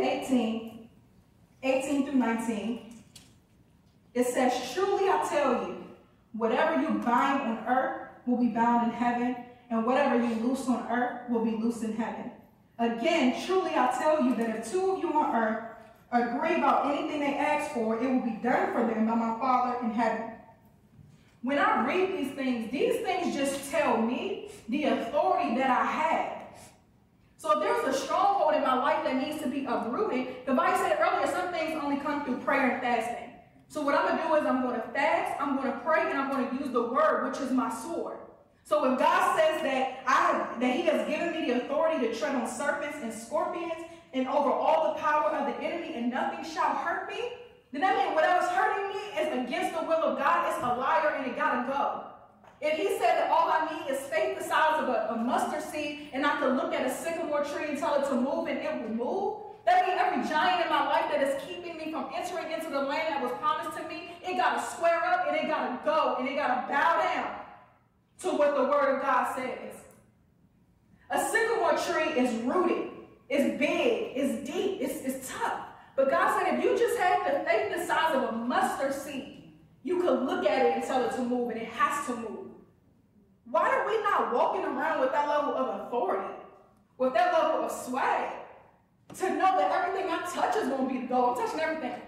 B: 18 through 19, it says, truly I tell you, whatever you bind on earth will be bound in heaven, and whatever you loose on earth will be loosed in heaven. Again, truly I tell you that if two of you on earth agree about anything they ask for, it will be done for them by my Father in heaven. When I read these things just tell me the authority that I have. So if there's a stronghold in my life that needs to be uprooted, the Bible said earlier, some things only come through prayer and fasting. So what I'm going to do is I'm going to fast, I'm going to pray, and I'm going to use the word, which is my sword. So when God says that he has given me the authority to tread on serpents and scorpions and over all the power of the enemy, and nothing shall hurt me, then that means whatever's hurting me is against the will of God. It's a liar, and it got to go. If he said that all I need is faith the size of a mustard seed, and I can look at a sycamore tree and tell it to move, and it will move, that means every giant in my life that is keeping me from entering into the land that was promised to me, it got to square up, and it got to go, and it got to bow down to what the word of God says. A sycamore tree is rooted, it's big, it's deep, it's tough. But God said if you just have the faith the size of a mustard seed, you could look at it and tell it to move, and it has to move. Why are we not walking around with that level of authority, with that level of swag, to know that everything I touch is going to be the goal? I'm touching everything.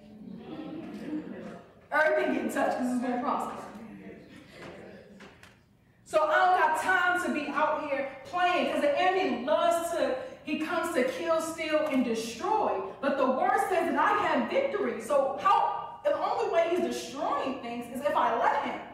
B: Everything getting touched because it's been a process. So I don't got time to be out here playing, because the enemy he comes to kill, steal, and destroy. But the word says that I have victory. So the only way he's destroying things is if I let him.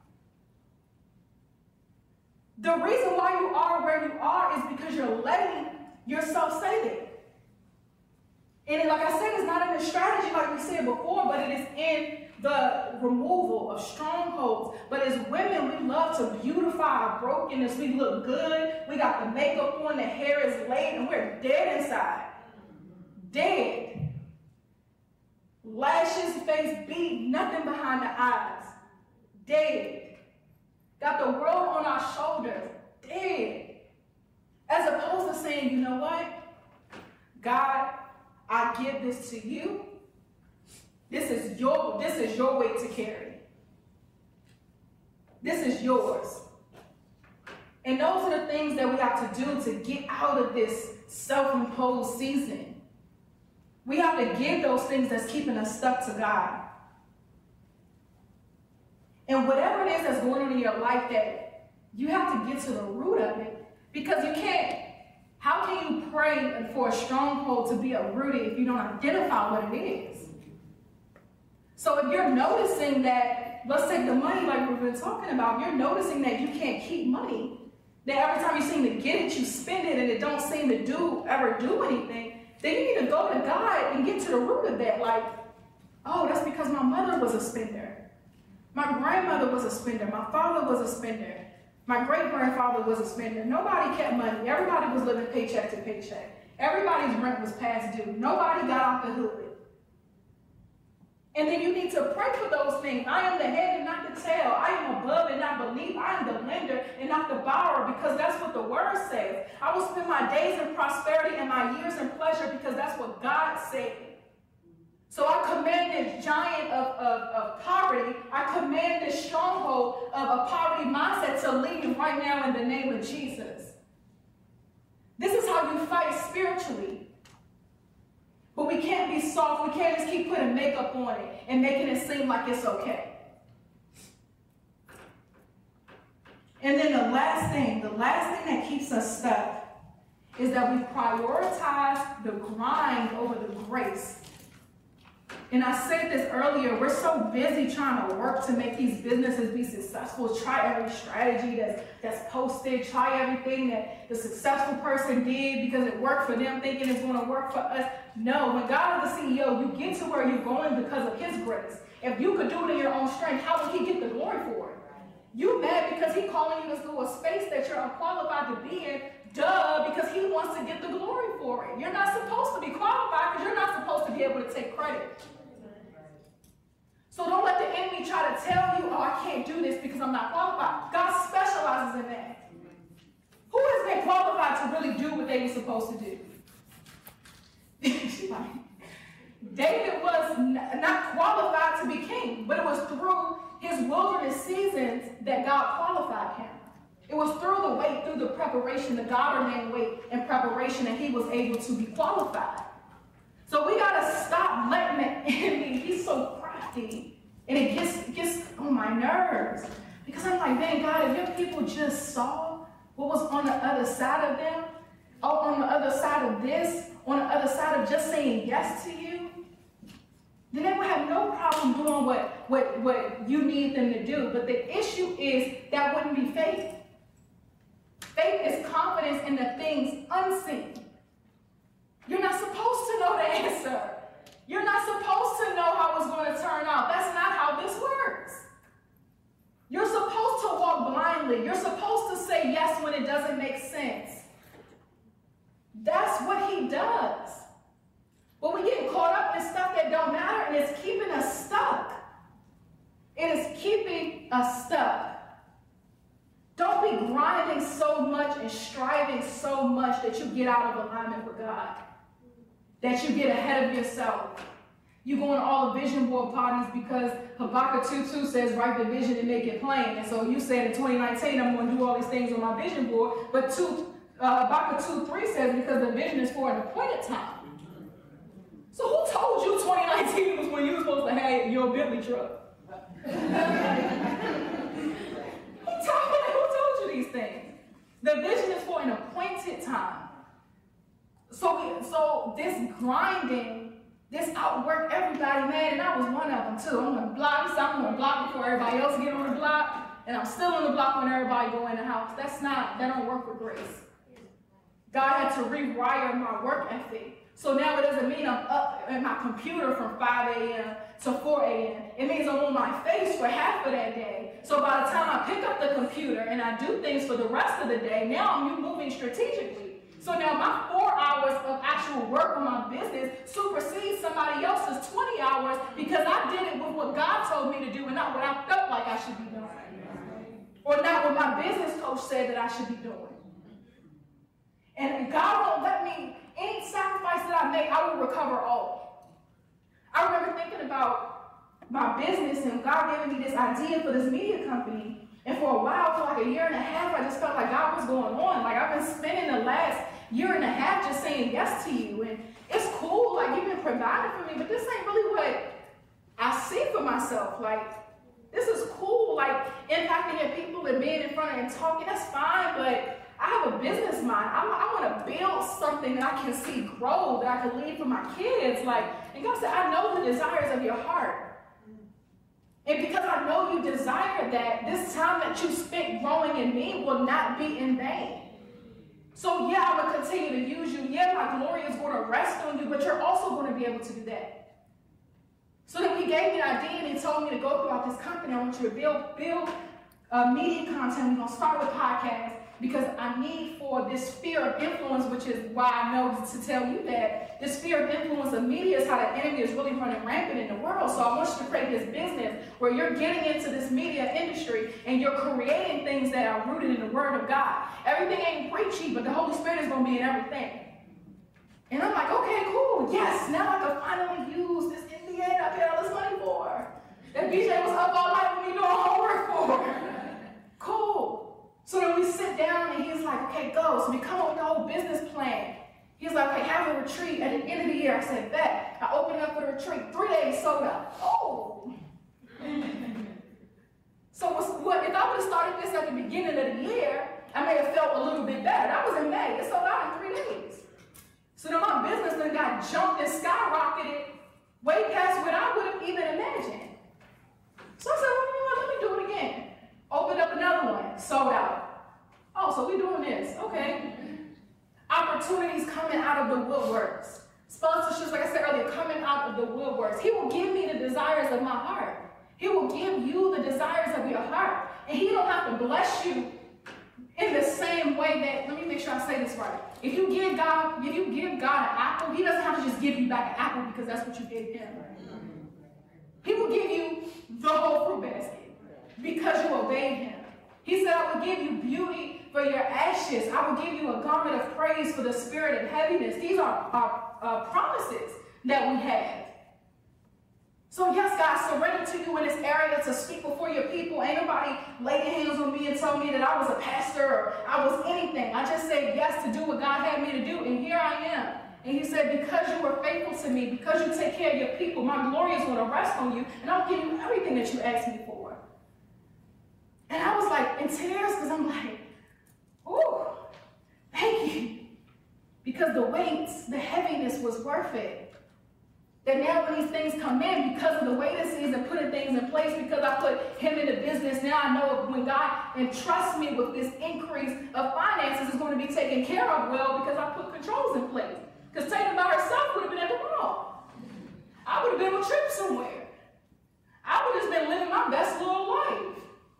B: The reason why you are where you are is because you're letting yourself say that. And like I said, it's not in the strategy like we said before, but it is in the removal of strongholds. But as women, we love to beautify our brokenness. We look good. We got the makeup on. The hair is laid, and we're dead inside. Dead. Lashes, face beat, nothing behind the eyes. Dead. Got the world on our shoulders. Dead. As opposed to saying, you know what? God, I give this to you. This is your weight to carry. This is yours. And those are the things that we have to do to get out of this self-imposed season. We have to give those things that's keeping us stuck to God. And whatever it is that's going on in your life, that you have to get to the root of it, because you can't. How can you pray for a stronghold to be uprooted if you don't identify what it is? So if you're noticing that, let's take the money like we've been talking about, if you're noticing that you can't keep money, that every time you seem to get it, you spend it, and it don't seem to ever do anything, then you need to go to God and get to the root of that. Like, oh, that's because my mother was a spender. My grandmother was a spender. My father was a spender. My great-grandfather was a spender. Nobody kept money. Everybody was living paycheck to paycheck. Everybody's rent was past due. Nobody got off the hood. And then you need to pray for those things. I am the head and not the tail. I am above and not beneath. I am the lender and not the borrower, because that's what the word says. I will spend my days in prosperity and my years in pleasure, because that's what God said. So I command this giant of poverty. I command this stronghold of a poverty mindset to leave right now in the name of Jesus. This is how you fight spiritually. But we can't be soft. We can't just keep putting makeup on it and making it seem like it's okay. And then the last thing that keeps us stuck is that we prioritize the grind over the grace. And I said this earlier, we're so busy trying to work to make these businesses be successful. Try every strategy that's posted. Try everything that the successful person did because it worked for them, thinking it's going to work for us. No, when God is the CEO, you get to where you're going because of his grace. If you could do it in your own strength, how would he get the glory for it? You mad because he's calling you to a space that you're unqualified to be in. Duh, because he wants to get the glory for it. You're not supposed to be qualified because you're not supposed to be able to take credit. So don't let the enemy try to tell you, oh, I can't do this because I'm not qualified. God specializes in that. Who has been qualified to really do what they were supposed to do? David was not qualified to be king, but it was through his wilderness seasons that God qualified him. It was through the wait, through the preparation, the God-ordained wait and preparation, that he was able to be qualified. So we got to stop letting the enemy, he's so crafty, and it gets on my nerves. Because I'm like, man, God, if your people just saw what was on the other side of them, or on the other side of this, on the other side of just saying yes to you, then they would have no problem doing what you need them to do. But the issue is that wouldn't be faith. Faith is confidence in the things unseen. You're not supposed to know the answer. You're not supposed to know how it's going to turn out. That's not how this works. You're supposed to walk blindly. You're supposed to say yes when it doesn't make sense. That's what he does. But we get caught up in stuff that don't matter, and it's keeping us stuck. It is keeping us stuck. Don't be grinding so much and striving so much that you get out of alignment with God, that you get ahead of yourself. You go on all the vision board parties because Habakkuk 2:2 says, write the vision and make it plain. And so you said in 2019, I'm going to do all these things on my vision board. But Habakkuk 2:3 says, because the vision is for an appointed time. So who told you 2019 was when you were supposed to have your Bentley truck? Who told you these things? The vision is for an appointed time. So this grinding, this outwork everybody, man, and I was one of them too. I'm going to block before everybody else get on the block, and I'm still on the block when everybody go in the house. That don't work with grace. God had to rewire my work ethic. So now it doesn't mean I'm up at my computer from 5 a.m. to 4 a.m. It means I'm on my face for half of that day. So by the time I pick up the computer and I do things for the rest of the day, now I'm moving strategically. So now my 4 hours of actual work on my business supersedes somebody else's 20 hours because I did it with what God told me to do and not what I felt like I should be doing. Or not what my business coach said that I should be doing. And God won't let me, any sacrifice that I make, I will recover all. I remember thinking about my business and God giving me this idea for this media company. And for a while, for like a year and a half, I just felt like God was going on. Like I've been spending the last year and a half just saying yes to you. And it's cool, like you've been providing for me, but this ain't really what I see for myself. Like, this is cool, like impacting your people and being in front of and talking, that's fine, but I have a business mind. I want to build something that I can see grow, that I can leave for my kids. Like, and God said, I know the desires of your heart. And because I know you desire that, this time that you spent growing in me will not be in vain. So yeah, I'm going to continue to use you. Yeah, my glory is going to rest on you, but you're also going to be able to do that. So then he gave me an idea and he told me to go throughout this company. I want you to build media content. We're going to start with podcasts. Because I need for this sphere of influence, which is why I know to tell you that this sphere of influence of media is how the enemy is really running rampant in the world. So I want you to create this business where you're getting into this media industry and you're creating things that are rooted in the Word of God. Everything ain't preachy, but the Holy Spirit is going to be in everything. And I'm like, okay, cool. Yes, now I can finally use this MBA that I paid all this money for. That BJ was up all night with me doing homework for. Cool. So then we sit down and he's like, okay, go. So we come up with the whole business plan. He's like, okay, have a retreat at the end of the year. I said, bet. I opened up for the retreat. 3 days sold out. Oh. So what? If I would have started this at the beginning of the year, I may have felt a little bit better. That was in May. It sold out in 3 days. So then my business then got jumped and skyrocketed way past what I would have even imagined. So I said, well, you know what? Let me do it again. Opened up another one, sold out. Oh, so we're doing this. Okay. Opportunities coming out of the woodworks. Sponsorships, like I said earlier, coming out of the woodworks. He will give me the desires of my heart. He will give you the desires of your heart. And he don't have to bless you in the same way that, let me make sure I say this right. If you give God an apple, he doesn't have to just give you back an apple because that's what you gave him. He will give you the whole fruit basket. Because you obeyed him. He said, I will give you beauty for your ashes. I will give you a garment of praise for the spirit of heaviness. These are promises that we have. So yes, God, I surrender to you in this area to speak before your people. Ain't nobody laid their hands on me and told me that I was a pastor or I was anything. I just said yes to do what God had me to do, and here I am. And he said, because you were faithful to me, because you take care of your people, my glory is going to rest on you, and I'll give you everything that you asked me for. And I was like in tears because I'm like, ooh, thank you. Because the weight, the heaviness was worth it. That now when these things come in, because of the waiting season, putting things in place, because I put him in the business, now I know when God entrusts me with this increase of finances, is going to be taken care of well because I put controls in place. Because Tatum by herself would have been at the mall. I would have been on a trip somewhere. I would have just been living my best little life.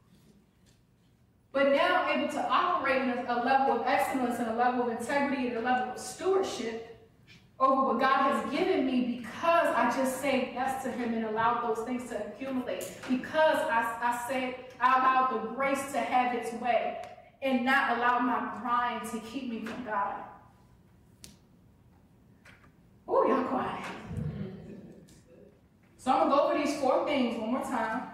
B: But now I'm able to operate in a level of excellence and a level of integrity and a level of stewardship over what God has given me because I just say yes to him and allowed those things to accumulate. Because I allowed the grace to have its way and not allow my grind to keep me from God. Oh, y'all quiet. So I'm going to go over these 4 things one more time.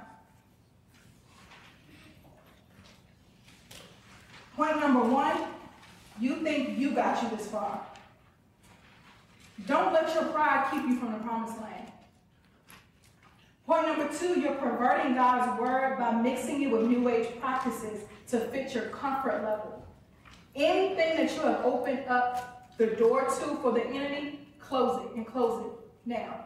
B: Point number 1, you think you got you this far. Don't let your pride keep you from the promised land. Point number 2, you're perverting God's word by mixing it with new age practices to fit your comfort level. Anything that you have opened up the door to for the enemy, close it and close it now.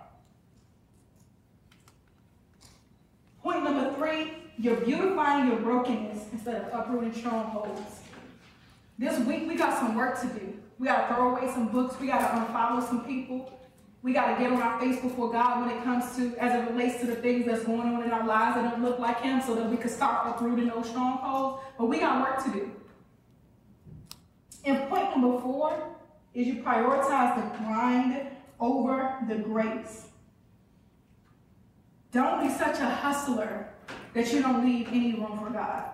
B: Point number 3, you're beautifying your brokenness instead of uprooting strongholds. This week we got some work to do. We got to throw away some books. We got to unfollow some people. We got to get on our face before God when it comes to, as it relates to the things that's going on in our lives that don't look like him, so that we can start uprooting those strongholds. But we got work to do. And point number 4 is you prioritize the grind over the grace. Don't be such a hustler that you don't leave any room for God.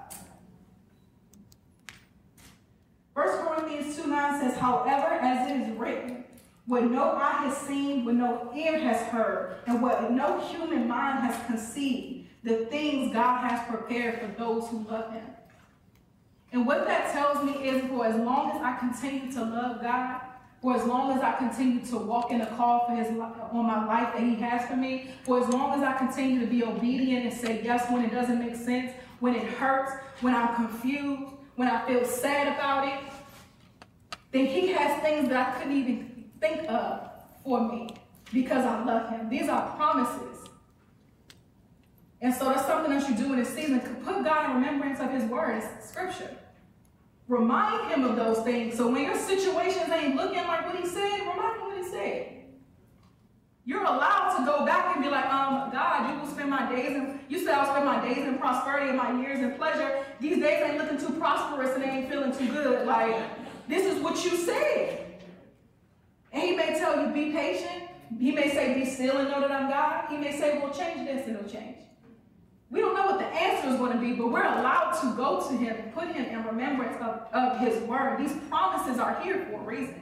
B: 1 Corinthians 2:9 says, however, as it is written, what no eye has seen, what no ear has heard, and what no human mind has conceived, the things God has prepared for those who love him. And what that tells me is, for as long as I continue to love God, for as long as I continue to walk in the call for on my life that he has for me, for as long as I continue to be obedient and say yes when it doesn't make sense, when it hurts, when I'm confused, when I feel sad about it, then he has things that I couldn't even think of for me because I love him. These are promises. And so that's something that you do in this season. Put God in remembrance of his word, scripture. Remind him of those things. So when your situations ain't looking like what he said, remind him what he said. You're allowed to go back and be like, God, you will spend my days in, you said I'll spend my days in prosperity and my years in pleasure. These days ain't looking too prosperous and they ain't feeling too good. Like, this is what you said. And he may tell you, be patient. He may say, be still and know that I'm God. He may say, well, change this and it'll change. We don't know what the answer is going to be, but we're allowed to go to him and put him in remembrance of his word. These promises are here for a reason.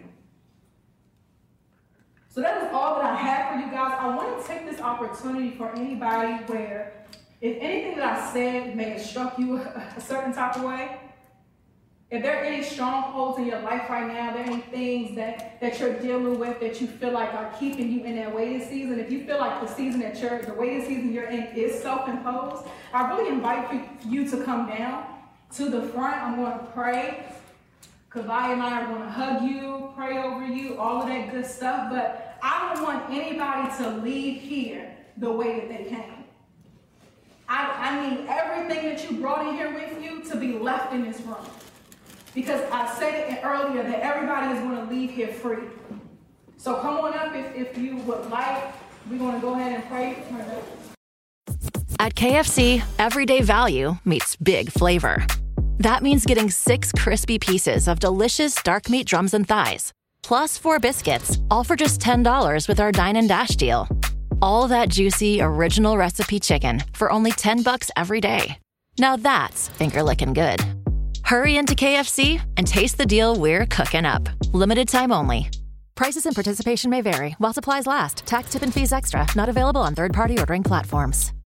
B: So that is all that I have for you guys. I want to take this opportunity for anybody where, if anything that I said may have struck you a certain type of way, if there are any strongholds in your life right now, there are any things that you're dealing with that you feel like are keeping you in that waiting season, if you feel like the waiting season you're in is self-imposed, I really invite you to come down to the front. I'm going to pray. Kavai and I are going to hug you, pray over you, all of that good stuff. But I don't want anybody to leave here the way that they came. I need everything that you brought in here with you to be left in this room. Because I said it earlier that everybody is going to leave here free. So come on up if you would like. We're going to go ahead and pray.
E: At KFC, everyday value meets big flavor. That means getting 6 crispy pieces of delicious dark meat drums and thighs, plus 4 biscuits, all for just $10 with our Dine and Dash deal. All that juicy, original recipe chicken for only $10 every day. Now that's finger-licking good. Hurry into KFC and taste the deal we're cooking up. Limited time only. Prices and participation may vary while supplies last. Tax, tip, and fees extra. Not available on third-party ordering platforms.